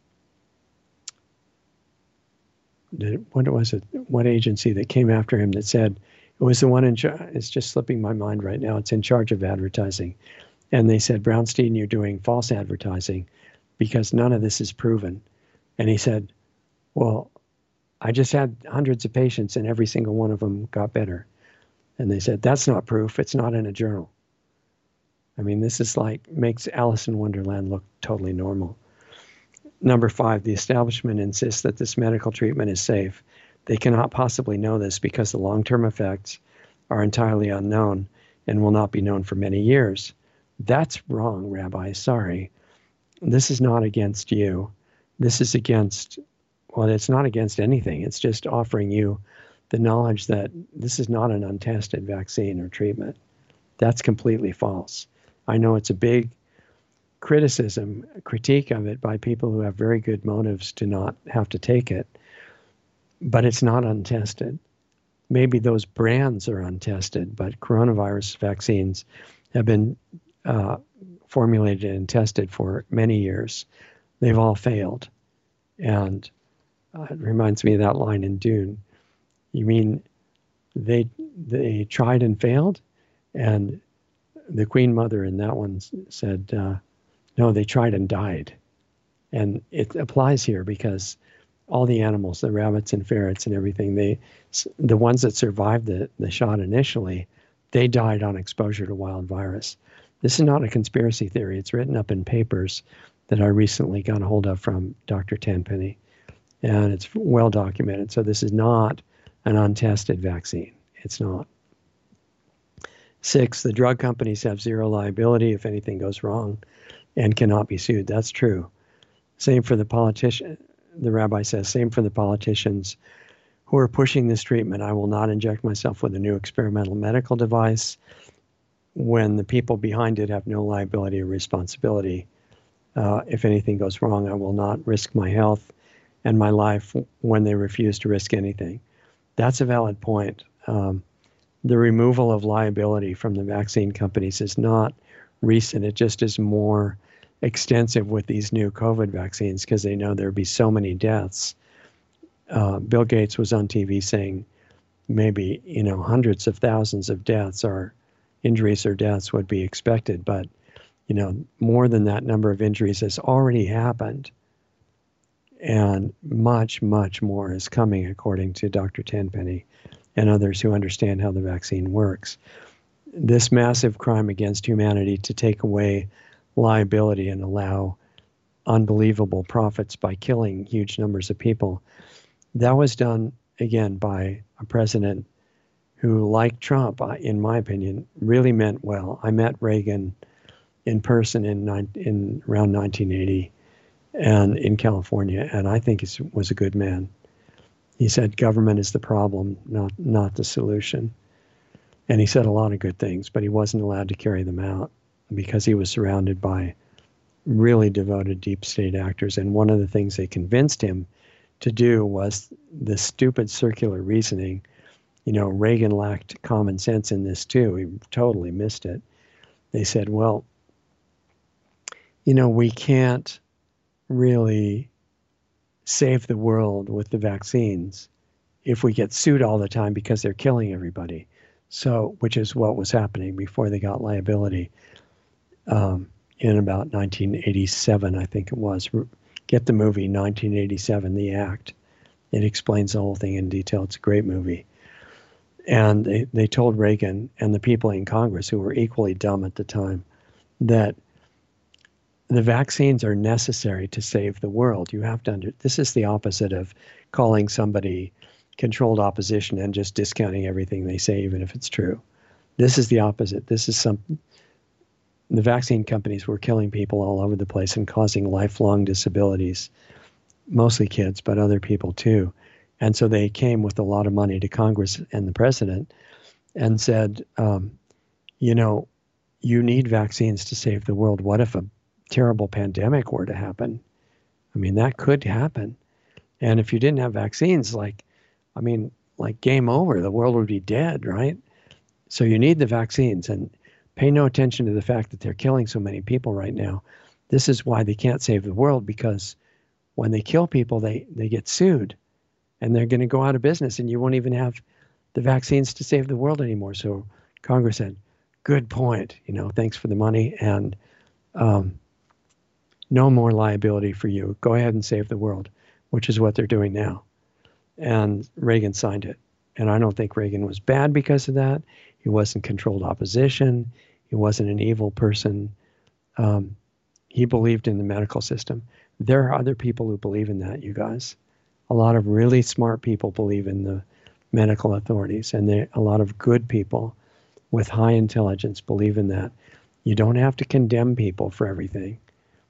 [SPEAKER 1] what agency that came after him that said it was the one in charge. It's just slipping my mind right now. It's in charge of advertising. And they said, Brownstein, you're doing false advertising because none of this is proven. And he said, well, I just had hundreds of patients and every single one of them got better. And they said, that's not proof. It's not in a journal. I mean, this is like makes Alice in Wonderland look totally normal. Number 5, the establishment insists that this medical treatment is safe. They cannot possibly know this because the long-term effects are entirely unknown and will not be known for many years. That's wrong, Rabbi. Sorry. This is not against you. This is against, well, it's not against anything. It's just offering you the knowledge that this is not an untested vaccine or treatment. That's completely false. I know it's a big critique of it by people who have very good motives to not have to take it, but it's not untested. Maybe those brands are untested, but coronavirus vaccines have been formulated and tested for many years. They've all failed. And it reminds me of that line in Dune. You mean they tried and failed? And the Queen Mother in that one said, no, they tried and died. And it applies here because all the animals, the rabbits and ferrets and everything, the ones that survived the shot initially, they died on exposure to wild virus. This is not a conspiracy theory. It's written up in papers that I recently got a hold of from Dr. Tenpenny. And it's well documented. So this is not an untested vaccine. It's not. 6, the drug companies have zero liability if anything goes wrong and cannot be sued. That's true. Same for the politician. The rabbi says, same for the politicians who are pushing this treatment. I will not inject myself with a new experimental medical device. when the people behind it have no liability or responsibility. If anything goes wrong, I will not risk my health and my life when they refuse to risk anything. That's a valid point. The removal of liability from the vaccine companies is not recent. It just is more extensive with these new COVID vaccines because they know there'll be so many deaths. Bill Gates was on TV saying maybe, hundreds of thousands of deaths or injuries or deaths would be expected, but more than that number of injuries has already happened, and much, much more is coming, according to Dr. Tenpenny and others who understand how the vaccine works. This massive crime against humanity to take away liability and allow unbelievable profits by killing huge numbers of people, that was done, again, by a president who, like Trump, in my opinion, really meant well. I met Reagan in person in around 1980 and in California, and I think he was a good man. He said government is the problem, not the solution. And he said a lot of good things, but he wasn't allowed to carry them out because he was surrounded by really devoted deep state actors. And one of the things they convinced him to do was the stupid circular reasoning. Reagan lacked common sense in this too. He totally missed it. They said, well, we can't really save the world with the vaccines if we get sued all the time because they're killing everybody. So, which is what was happening before they got liability in about 1987, I think it was. Get the movie 1987, The Act. It explains the whole thing in detail. It's a great movie. And they told Reagan and the people in Congress, who were equally dumb at the time, that the vaccines are necessary to save the world. You have to this is the opposite of calling somebody controlled opposition and just discounting everything they say, even if it's true. This is the opposite. The vaccine companies were killing people all over the place and causing lifelong disabilities, mostly kids, but other people too. And so they came with a lot of money to Congress and the president and said, you need vaccines to save the world. What if a terrible pandemic were to happen? I mean, that could happen. And if you didn't have vaccines, like game over, the world would be dead, right? So you need the vaccines, and pay no attention to the fact that they're killing so many people right now. This is why they can't save the world, because when they kill people, they get sued and they're going to go out of business, and you won't even have the vaccines to save the world anymore. So Congress said, good point, thanks for the money, and no more liability for you. Go ahead and save the world, which is what they're doing now. And Reagan signed it. And I don't think Reagan was bad because of that. He wasn't controlled opposition. He wasn't an evil person. He believed in the medical system. There are other people who believe in that, you guys. A lot of really smart people believe in the medical authorities, and a lot of good people with high intelligence believe in that. You don't have to condemn people for everything.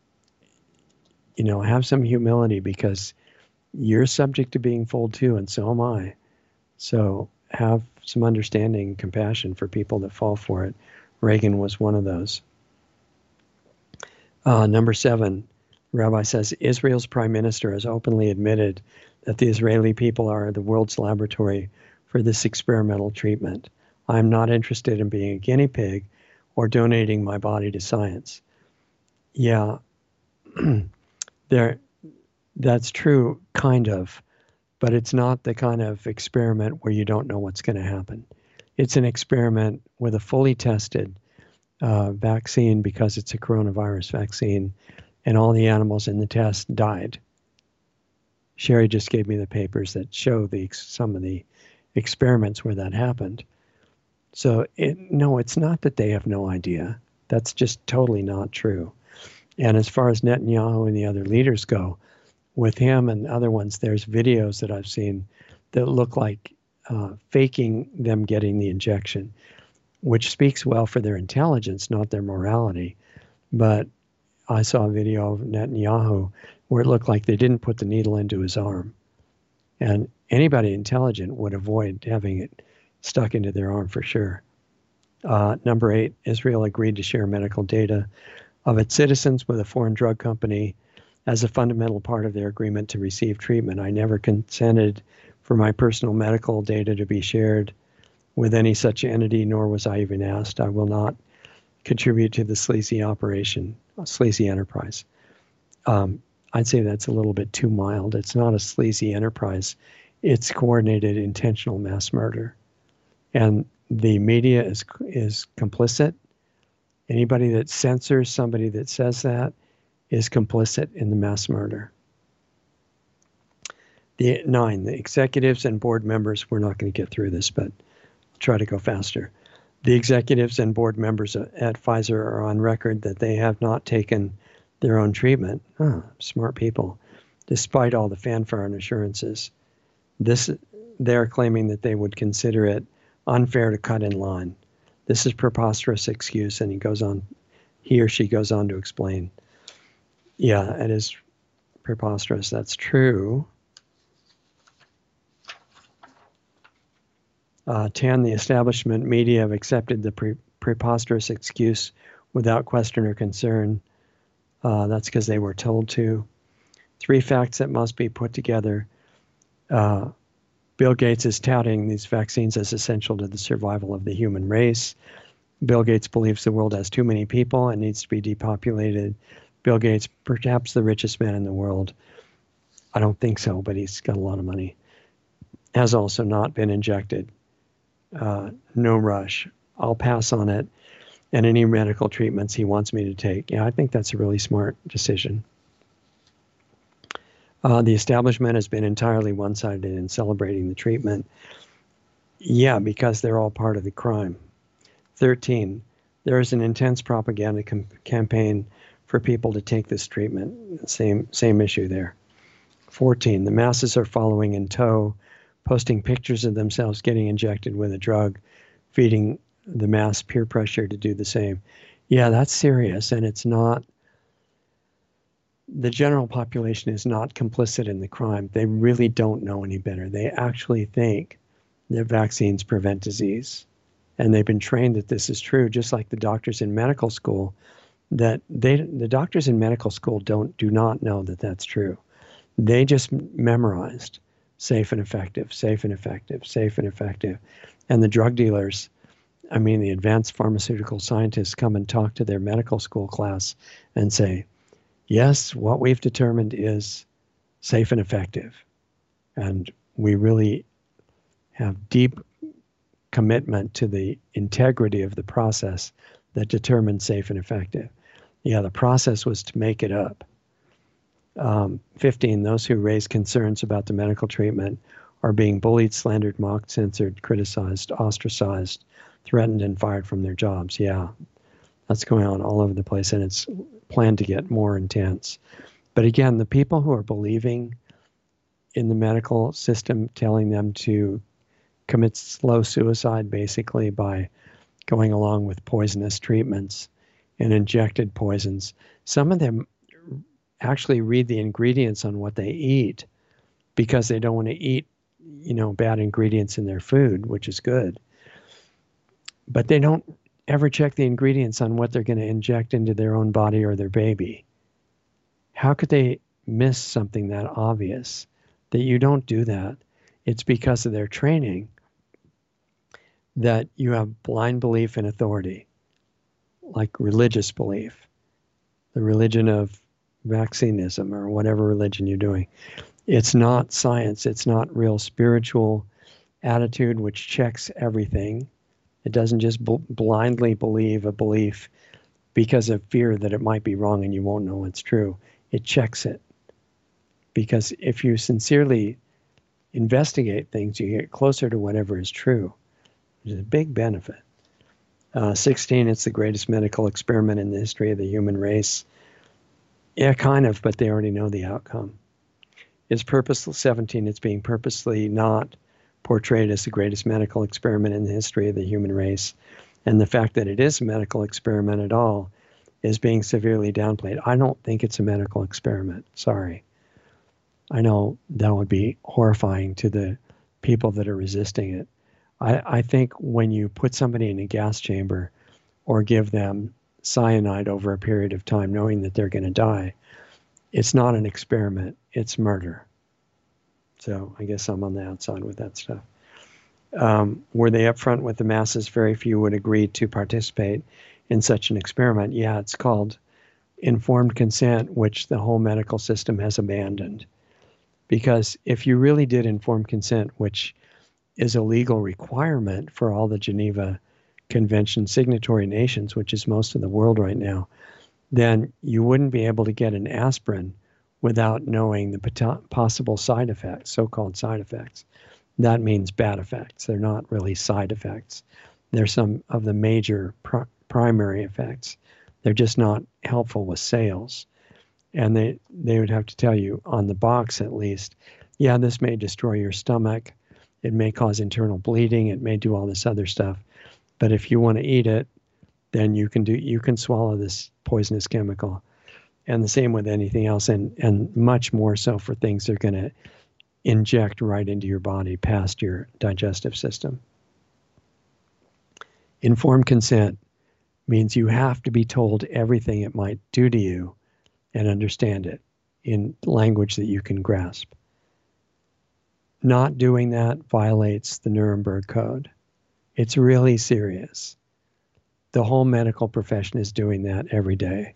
[SPEAKER 1] Have some humility, because you're subject to being fooled too, and so am I. So have some understanding and compassion for people that fall for it. Reagan was one of those. Number 7, the rabbi says, Israel's prime minister has openly admitted that the Israeli people are the world's laboratory for this experimental treatment. I am not interested in being a guinea pig or donating my body to science. Yeah, that's true, kind of, but it's not the kind of experiment where you don't know what's going to happen. It's an experiment with a fully tested vaccine, because it's a coronavirus vaccine, and all the animals in the test died. Sherry just gave me the papers that show some of the experiments where that happened. So it's not that they have no idea. That's just totally not true. And as far as Netanyahu and the other leaders go, with him and other ones, there's videos that I've seen that look like faking them getting the injection, which speaks well for their intelligence, not their morality. But I saw a video of Netanyahu where it looked like they didn't put the needle into his arm. And anybody intelligent would avoid having it stuck into their arm for sure. Number 8, Israel agreed to share medical data of its citizens with a foreign drug company as a fundamental part of their agreement to receive treatment. I never consented for my personal medical data to be shared with any such entity, nor was I even asked. I will not contribute to the sleazy operation, sleazy enterprise. I'd say that's a little bit too mild. It's not a sleazy enterprise. It's coordinated intentional mass murder. And the media is complicit. Anybody that censors somebody that says that is complicit in the mass murder. 9, the executives and board members, we're not going to get through this, but I'll try to go faster. The executives and board members at Pfizer are on record that they have not taken their own treatment. Smart people. Despite all the fanfare and assurances, they're claiming that they would consider it unfair to cut in line. This is preposterous excuse, and he or she goes on to explain. Yeah, it is preposterous. That's true. 10, the establishment media have accepted the preposterous excuse without question or concern. That's because they were told to. 3 facts that must be put together. Bill Gates is touting these vaccines as essential to the survival of the human race. Bill Gates believes the world has too many people and needs to be depopulated. Bill Gates, perhaps the richest man in the world. I don't think so, but he's got a lot of money. Has also not been injected. No rush. I'll pass on it. And any medical treatments he wants me to take. Yeah, I think that's a really smart decision. The establishment has been entirely one-sided in celebrating the treatment. Yeah, because they're all part of the crime. 13, there is an intense propaganda campaign for people to take this treatment. Same issue there. 14, the masses are following in tow, posting pictures of themselves getting injected with a drug, feeding the mass peer pressure to do the same. Yeah, that's serious, and it's not. The general population is not complicit in the crime. They really don't know any better. They actually think that vaccines prevent disease. And they've been trained that this is true, just like the doctors in medical school, that the doctors in medical school do not know that that's true. They just memorized safe and effective, safe and effective, safe and effective. And the drug dealers, the advanced pharmaceutical scientists come and talk to their medical school class and say, yes, what we've determined is safe and effective. And we really have deep commitment to the integrity of the process that determined safe and effective. Yeah, the process was to make it up. 15, those who raise concerns about the medical treatment are being bullied, slandered, mocked, censored, criticized, ostracized, threatened, and fired from their jobs. Yeah, that's going on all over the place, and it's planned to get more intense. But again, the people who are believing in the medical system, telling them to commit slow suicide basically by going along with poisonous treatments and injected poisons. Some of them actually read the ingredients on what they eat because they don't want to eat, bad ingredients in their food, which is good. But they don't ever check the ingredients on what they're going to inject into their own body or their baby. How could they miss something that obvious? That you don't do that. It's because of their training that you have blind belief in authority, like religious belief, the religion of vaccinism or whatever religion you're doing. It's not science. It's not real spiritual attitude which checks everything. It doesn't just blindly believe a belief because of fear that it might be wrong and you won't know it's true. It checks it. Because if you sincerely investigate things, you get closer to whatever is true. There's a big benefit. 16, it's the greatest medical experiment in the history of the human race. Yeah, kind of, but they already know the outcome. It's purposely 17, it's being purposely not portrayed as the greatest medical experiment in the history of the human race. And the fact that it is a medical experiment at all is being severely downplayed. I don't think it's a medical experiment. Sorry. I know that would be horrifying to the people that are resisting it. I think when you put somebody in a gas chamber or give them cyanide over a period of time, knowing that they're going to die, it's not an experiment, it's murder. So I guess I'm on the outside with that stuff. Were they upfront with the masses? Very few would agree to participate in such an experiment. Yeah, it's called informed consent, which the whole medical system has abandoned. Because if you really did informed consent, which is a legal requirement for all the Geneva Convention signatory nations, which is most of the world right now, then you wouldn't be able to get an aspirin without knowing the possible side effects, so-called side effects. That means bad effects. They're not really side effects. They're some of the major primary effects. They're just not helpful with sales. And they would have to tell you on the box at least, yeah, this may destroy your stomach. It may cause internal bleeding. It may do all this other stuff. But if you want to eat it, then you can swallow this poisonous chemical. And the same with anything else, and much more so for things they're going to inject right into your body past your digestive system. Informed consent means you have to be told everything it might do to you and understand it in language that you can grasp. Not doing that violates the Nuremberg Code. It's really serious. The whole medical profession is doing that every day.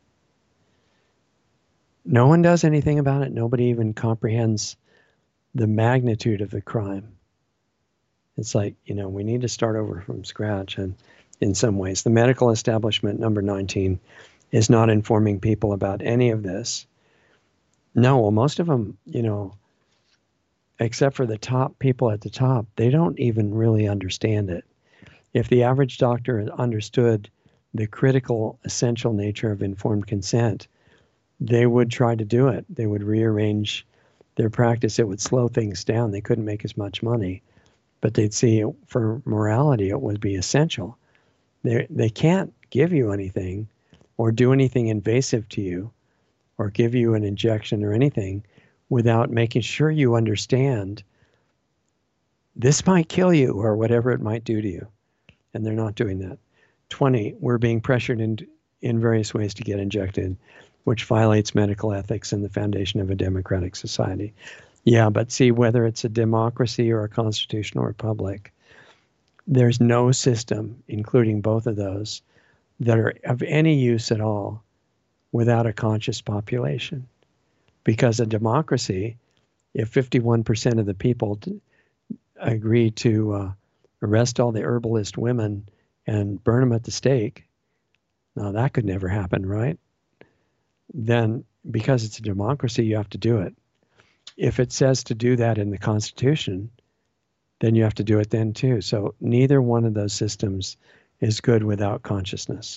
[SPEAKER 1] No one does anything about it. Nobody even comprehends the magnitude of the crime. It's like, we need to start over from scratch. And in some ways, the medical establishment, number 19, is not informing people about any of this. No, well, most of them, except for the top people at the top, they don't even really understand it. If the average doctor understood the critical, essential nature of informed consent, they would try to do it. They would rearrange their practice. It would slow things down. They couldn't make as much money, but they'd see for morality, it would be essential. They can't give you anything or do anything invasive to you or give you an injection or anything without making sure you understand this might kill you or whatever it might do to you. And they're not doing that. 20, we're being pressured in various ways to get injected, which violates medical ethics and the foundation of a democratic society. Yeah, but see, whether it's a democracy or a constitutional republic, there's no system, including both of those, that are of any use at all without a conscious population. Because a democracy, if 51% of the people agree to arrest all the herbalist women and burn them at the stake, now that could never happen, right? Then because it's a democracy, you have to do it. If it says to do that in the Constitution, then you have to do it then too. So neither one of those systems is good without consciousness.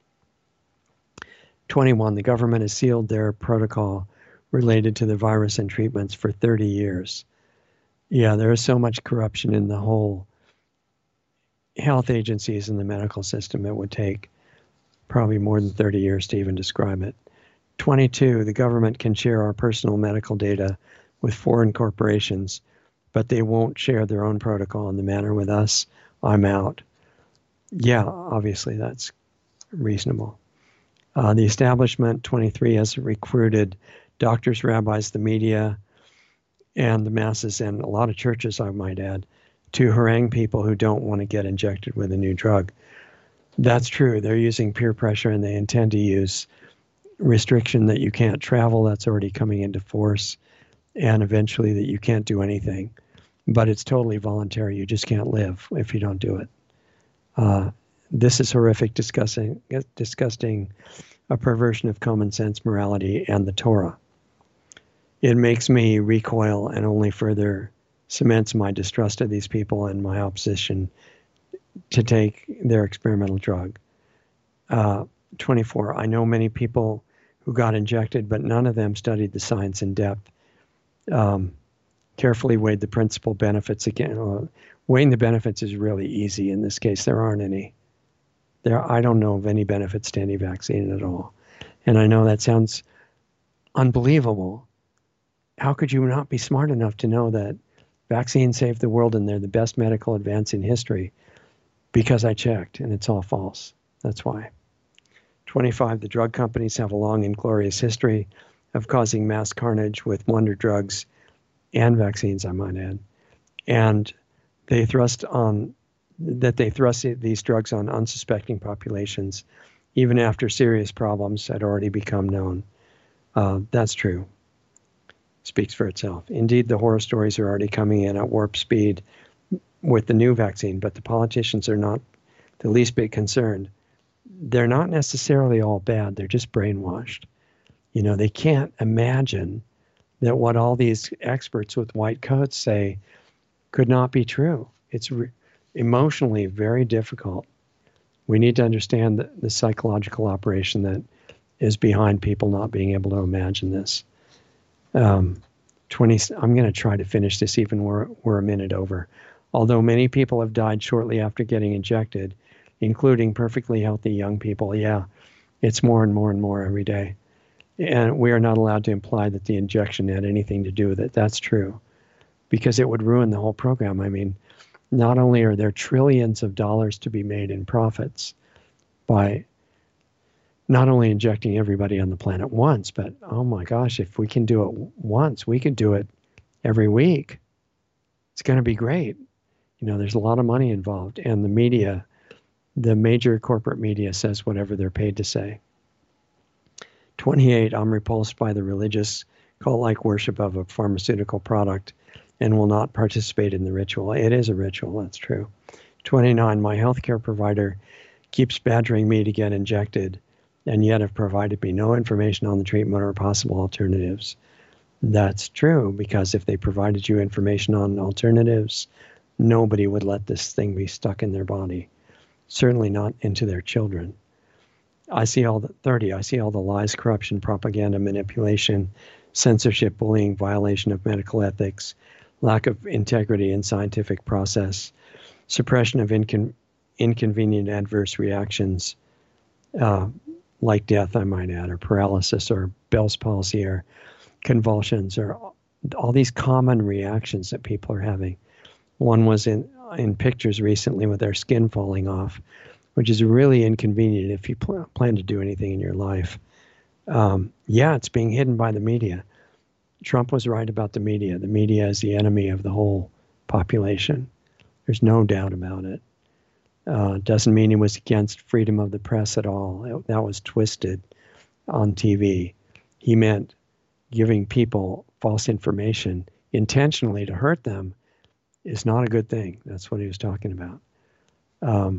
[SPEAKER 1] 21, the government has sealed their protocol related to the virus and treatments for 30 years. Yeah, there is so much corruption in the whole health agencies and the medical system, it would take probably more than 30 years to even describe it. 22, the government can share our personal medical data with foreign corporations, but they won't share their own protocol in the manner with us. I'm out. Yeah, obviously that's reasonable. The establishment, 23, has recruited doctors, rabbis, the media, and the masses, and a lot of churches, I might add, to harangue people who don't want to get injected with a new drug. That's true. They're using peer pressure, and they intend to use restriction that you can't travel. That's already coming into force, and eventually that you can't do anything. But it's totally voluntary. You just can't live if you don't do it. This is horrific, disgusting a perversion of common sense, morality, and the Torah. It makes me recoil and only further cements my distrust of these people and my opposition to take their experimental drug. 24, I know many people who got injected, but none of them studied the science in depth. Carefully weighed the principal benefits again. Weighing the benefits is really easy in this case. There aren't any. I don't know of any benefits to any vaccine at all. And I know that sounds unbelievable. How could you not be smart enough to know that Vaccines save the world and they're the best medical advance in history because I checked and it's all false. That's why. 25, the drug companies have a long and glorious history of causing mass carnage with wonder drugs and vaccines, I might add. And they thrust these drugs on unsuspecting populations, even after serious problems had already become known. That's true. Speaks for itself. Indeed, the horror stories are already coming in at warp speed with the new vaccine, but the politicians are not the least bit concerned. They're not necessarily all bad. They're just brainwashed. You know, they can't imagine that what all these experts with white coats say could not be true. It's emotionally very difficult. We need to understand the psychological operation that is behind people not being able to imagine this. 20. I'm going to try to finish this even we're a minute over. Although many people have died shortly after getting injected, including perfectly healthy young people, yeah, it's more and more and more every day. And we are not allowed to imply that the injection had anything to do with it. That's true, because it would ruin the whole program. I mean, not only are there trillions of dollars to be made in profits by not only injecting everybody on the planet once, but oh my gosh, if we can do it once, we could do it every week. It's going to be great. You know, there's a lot of money involved, and the media, the major corporate media, says whatever they're paid to say. 28, I'm repulsed by the religious cult-like worship of a pharmaceutical product and will not participate in the ritual. It is a ritual, that's true. 29, my healthcare provider keeps badgering me to get injected and yet have provided me no information on the treatment or possible alternatives. That's true, because if they provided you information on alternatives, nobody would let this thing be stuck in their body, certainly not into their children. I see all the lies, corruption, propaganda, manipulation, censorship, bullying, violation of medical ethics, lack of integrity in scientific process, suppression of inconvenient adverse reactions, like death, I might add, or paralysis, or Bell's palsy, or convulsions, or all these common reactions that people are having. One was in pictures recently with their skin falling off, which is really inconvenient if you plan to do anything in your life. Yeah, it's being hidden by the media. Trump was right about the media. The media is the enemy of the whole population. There's no doubt about it. Doesn't mean he was against freedom of the press at all. That was twisted on TV. He meant giving people false information intentionally to hurt them is not a good thing. That's what he was talking about.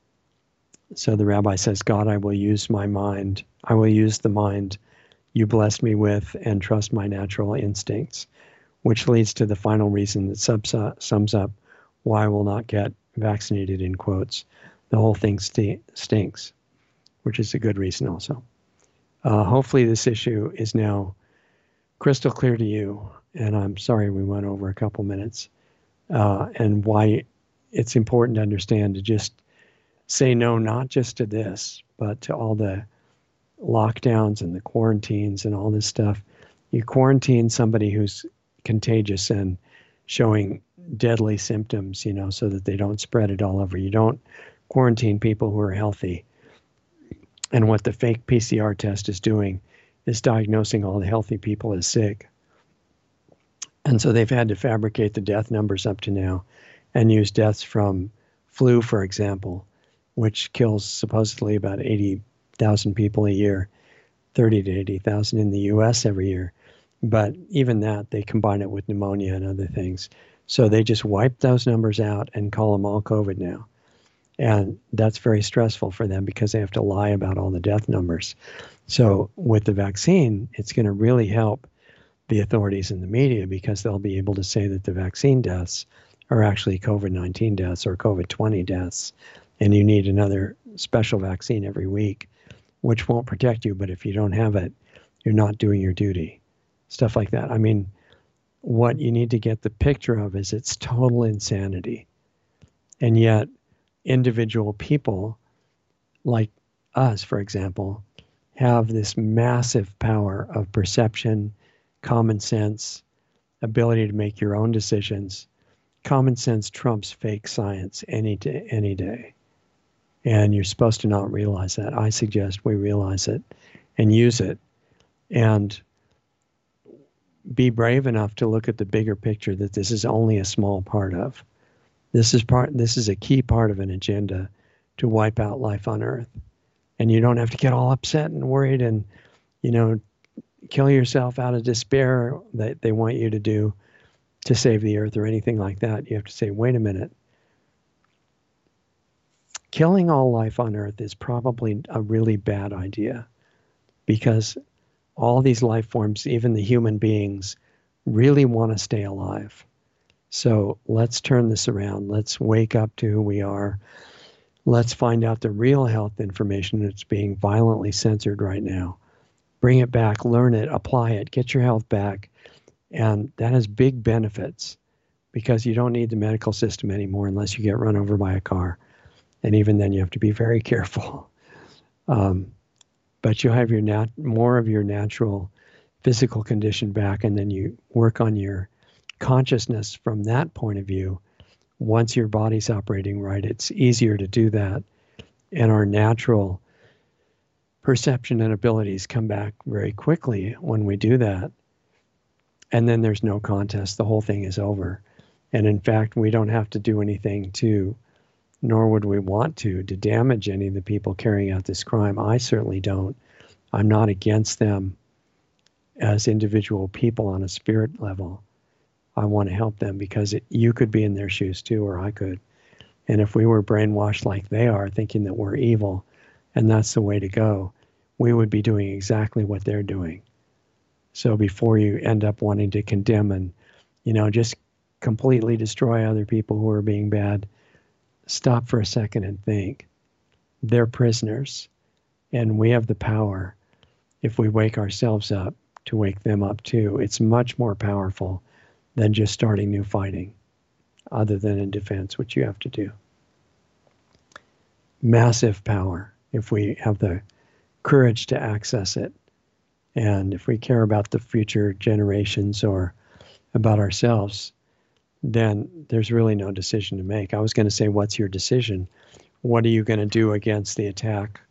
[SPEAKER 1] So the rabbi says, God, I will use my mind. I will use the mind you blessed me with and trust my natural instincts, which leads to the final reason that sums up why I will not get vaccinated, in quotes. The whole thing stinks, which is a good reason also. Hopefully this issue is now crystal clear to you, and I'm sorry we went over a couple minutes, and why it's important to understand to just say no, not just to this, but to all the lockdowns and the quarantines and all this stuff. You quarantine somebody who's contagious and showing deadly symptoms, you know, so that they don't spread it all over. You don't quarantine people who are healthy. And what the fake PCR test is doing is diagnosing all the healthy people as sick. And so they've had to fabricate the death numbers up to now and use deaths from flu, for example, which kills supposedly about 80,000 people a year, 30 to 80,000 in the US every year. But even that, they combine it with pneumonia and other things. So they just wipe those numbers out and call them all COVID now. And that's very stressful for them because they have to lie about all the death numbers. So with the vaccine, it's going to really help the authorities and the media because they'll be able to say that the vaccine deaths are actually COVID-19 deaths or COVID-20 deaths. And you need another special vaccine every week, which won't protect you. But if you don't have it, you're not doing your duty. Stuff like that. I mean, what you need to get the picture of is it's total insanity. And yet, individual people like us, for example, have this massive power of perception, common sense, ability to make your own decisions, Common sense trumps fake science any day. And you're supposed to not realize that. I suggest we realize it and use it and be brave enough to look at the bigger picture that this is only a small part of. This is a key part of an agenda to wipe out life on Earth. And you don't have to get all upset and worried and, kill yourself out of despair that they want you to do to save the Earth or anything like that. You have to say, wait a minute. Killing all life on Earth is probably a really bad idea because all these life forms, even the human beings, really want to stay alive. So let's turn this around. Let's wake up to who we are. Let's find out the real health information that's being violently censored right now. Bring it back, learn it, apply it, get your health back. And that has big benefits because you don't need the medical system anymore unless you get run over by a car. And even then, you have to be very careful. But you'll have more of your natural physical condition back, and then you work on your consciousness from that point of view. Once your body's operating right, it's easier to do that. And our natural perception and abilities come back very quickly when we do that. And then there's no contest. The whole thing is over. And in fact, we don't have to do anything nor would we want to damage any of the people carrying out this crime. I certainly don't. I'm not against them as individual people on a spirit level. I want to help them because you could be in their shoes too, or I could. And if we were brainwashed like they are, thinking that we're evil, and that's the way to go, we would be doing exactly what they're doing. So before you end up wanting to condemn and, just completely destroy other people who are being bad, stop for a second and think. They're prisoners, and we have the power, if we wake ourselves up, to wake them up too. It's much more powerful than just starting new fighting, other than in defense, which you have to do. Massive power if we have the courage to access it. And if we care about the future generations or about ourselves, then there's really no decision to make. I was going to say, what's your decision? What are you going to do against the attack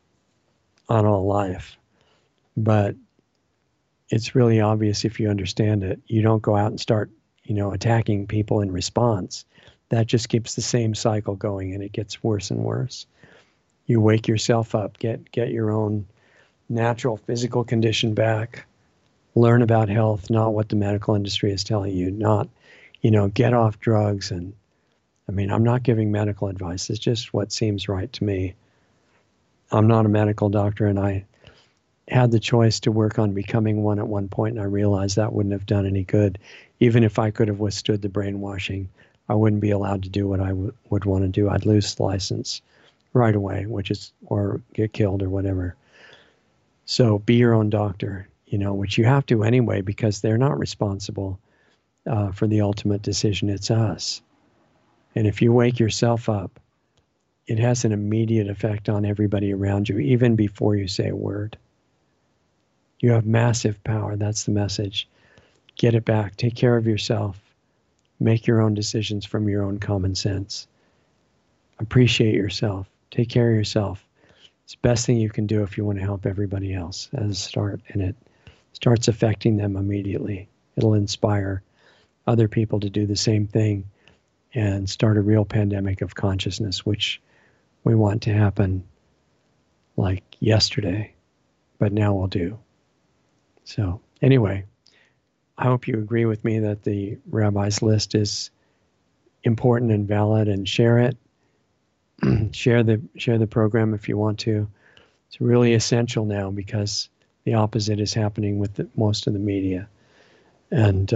[SPEAKER 1] on all life? But it's really obvious if you understand it. You don't go out and start, attacking people in response. That just keeps the same cycle going, and it gets worse and worse. You wake yourself up, get your own natural physical condition back, learn about health, not what the medical industry is telling you, not, get off drugs. And I'm not giving medical advice. It's just what seems right to me. I'm not a medical doctor, and I had the choice to work on becoming one at one point, and I realized that wouldn't have done any good. Even if I could have withstood the brainwashing, I wouldn't be allowed to do what I would want to do. I'd lose the license right away, or get killed or whatever. So be your own doctor, which you have to anyway, because they're not responsible for the ultimate decision. It's us. And if you wake yourself up, it has an immediate effect on everybody around you, even before you say a word. You have massive power. That's the message. Get it back. Take care of yourself. Make your own decisions from your own common sense. Appreciate yourself. Take care of yourself. It's the best thing you can do if you want to help everybody else as a start. And it starts affecting them immediately. It'll inspire other people to do the same thing and start a real pandemic of consciousness, which we want to happen like yesterday, but now we'll do. So anyway, I hope you agree with me that the rabbi's list is important and valid, and share it. share the program if you want to. It's really essential now because the opposite is happening with most of the media. And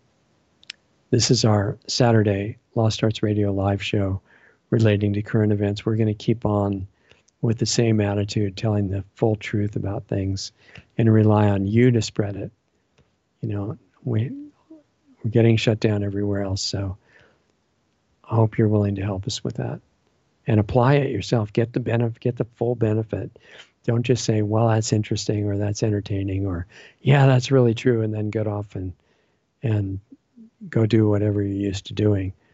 [SPEAKER 1] this is our Saturday Lost Arts Radio live show relating to current events. We're going to keep on with the same attitude, telling the full truth about things, and rely on you to spread it. We're getting shut down everywhere else, so I hope you're willing to help us with that and apply it yourself. Get the full benefit. Don't just say, well, that's interesting, or that's entertaining, or yeah, that's really true, and then get off and go do whatever you're used to doing.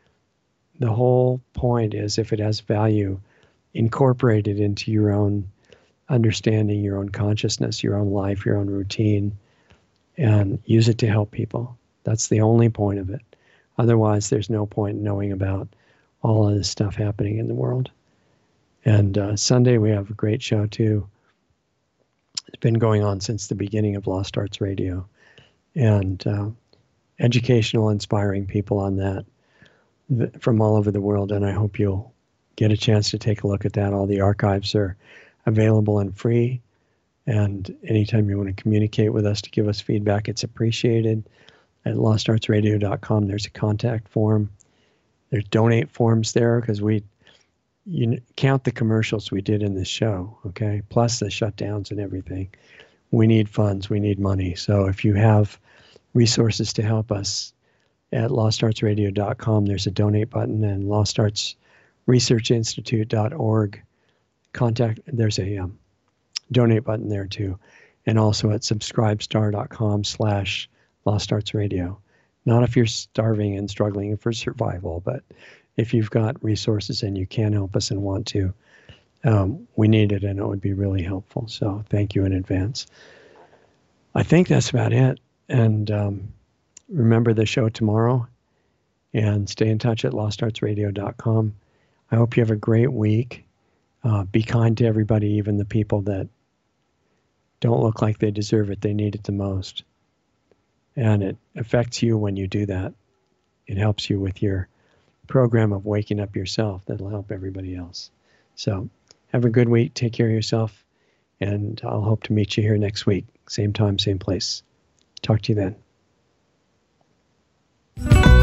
[SPEAKER 1] the whole point is, if it has value, incorporate it into your own understanding, your own consciousness, your own life, your own routine, and use it to help people. That's the only point of it. Otherwise, there's no point in knowing about all of this stuff happening in the world. And Sunday, we have a great show, too. It's been going on since the beginning of Lost Arts Radio. And educational, inspiring people on that from all over the world. And I hope you'll get a chance to take a look at that. All the archives are available and free. And anytime you want to communicate with us to give us feedback, it's appreciated. At lostartsradio.com, there's a contact form. There's donate forms there, because you count the commercials we did in this show, okay? Plus the shutdowns and everything. We need funds. We need money. So if you have resources to help us, at lostartsradio.com, there's a donate button, and lostartsresearchinstitute.org, there's a donate button there too. And also at subscribestar.com/lostartsradio. Not if you're starving and struggling for survival, but if you've got resources and you can help us and want to, we need it, and it would be really helpful. So thank you in advance. I think that's about it. And remember the show tomorrow, and stay in touch at lostartsradio.com. I hope you have a great week. Be kind to everybody, even the people that don't look like they deserve it. They need it the most. And it affects you when you do that. It helps you with your program of waking up yourself. That'll help everybody else. So have a good week. Take care of yourself. And I'll hope to meet you here next week. Same time, same place. Talk to you then.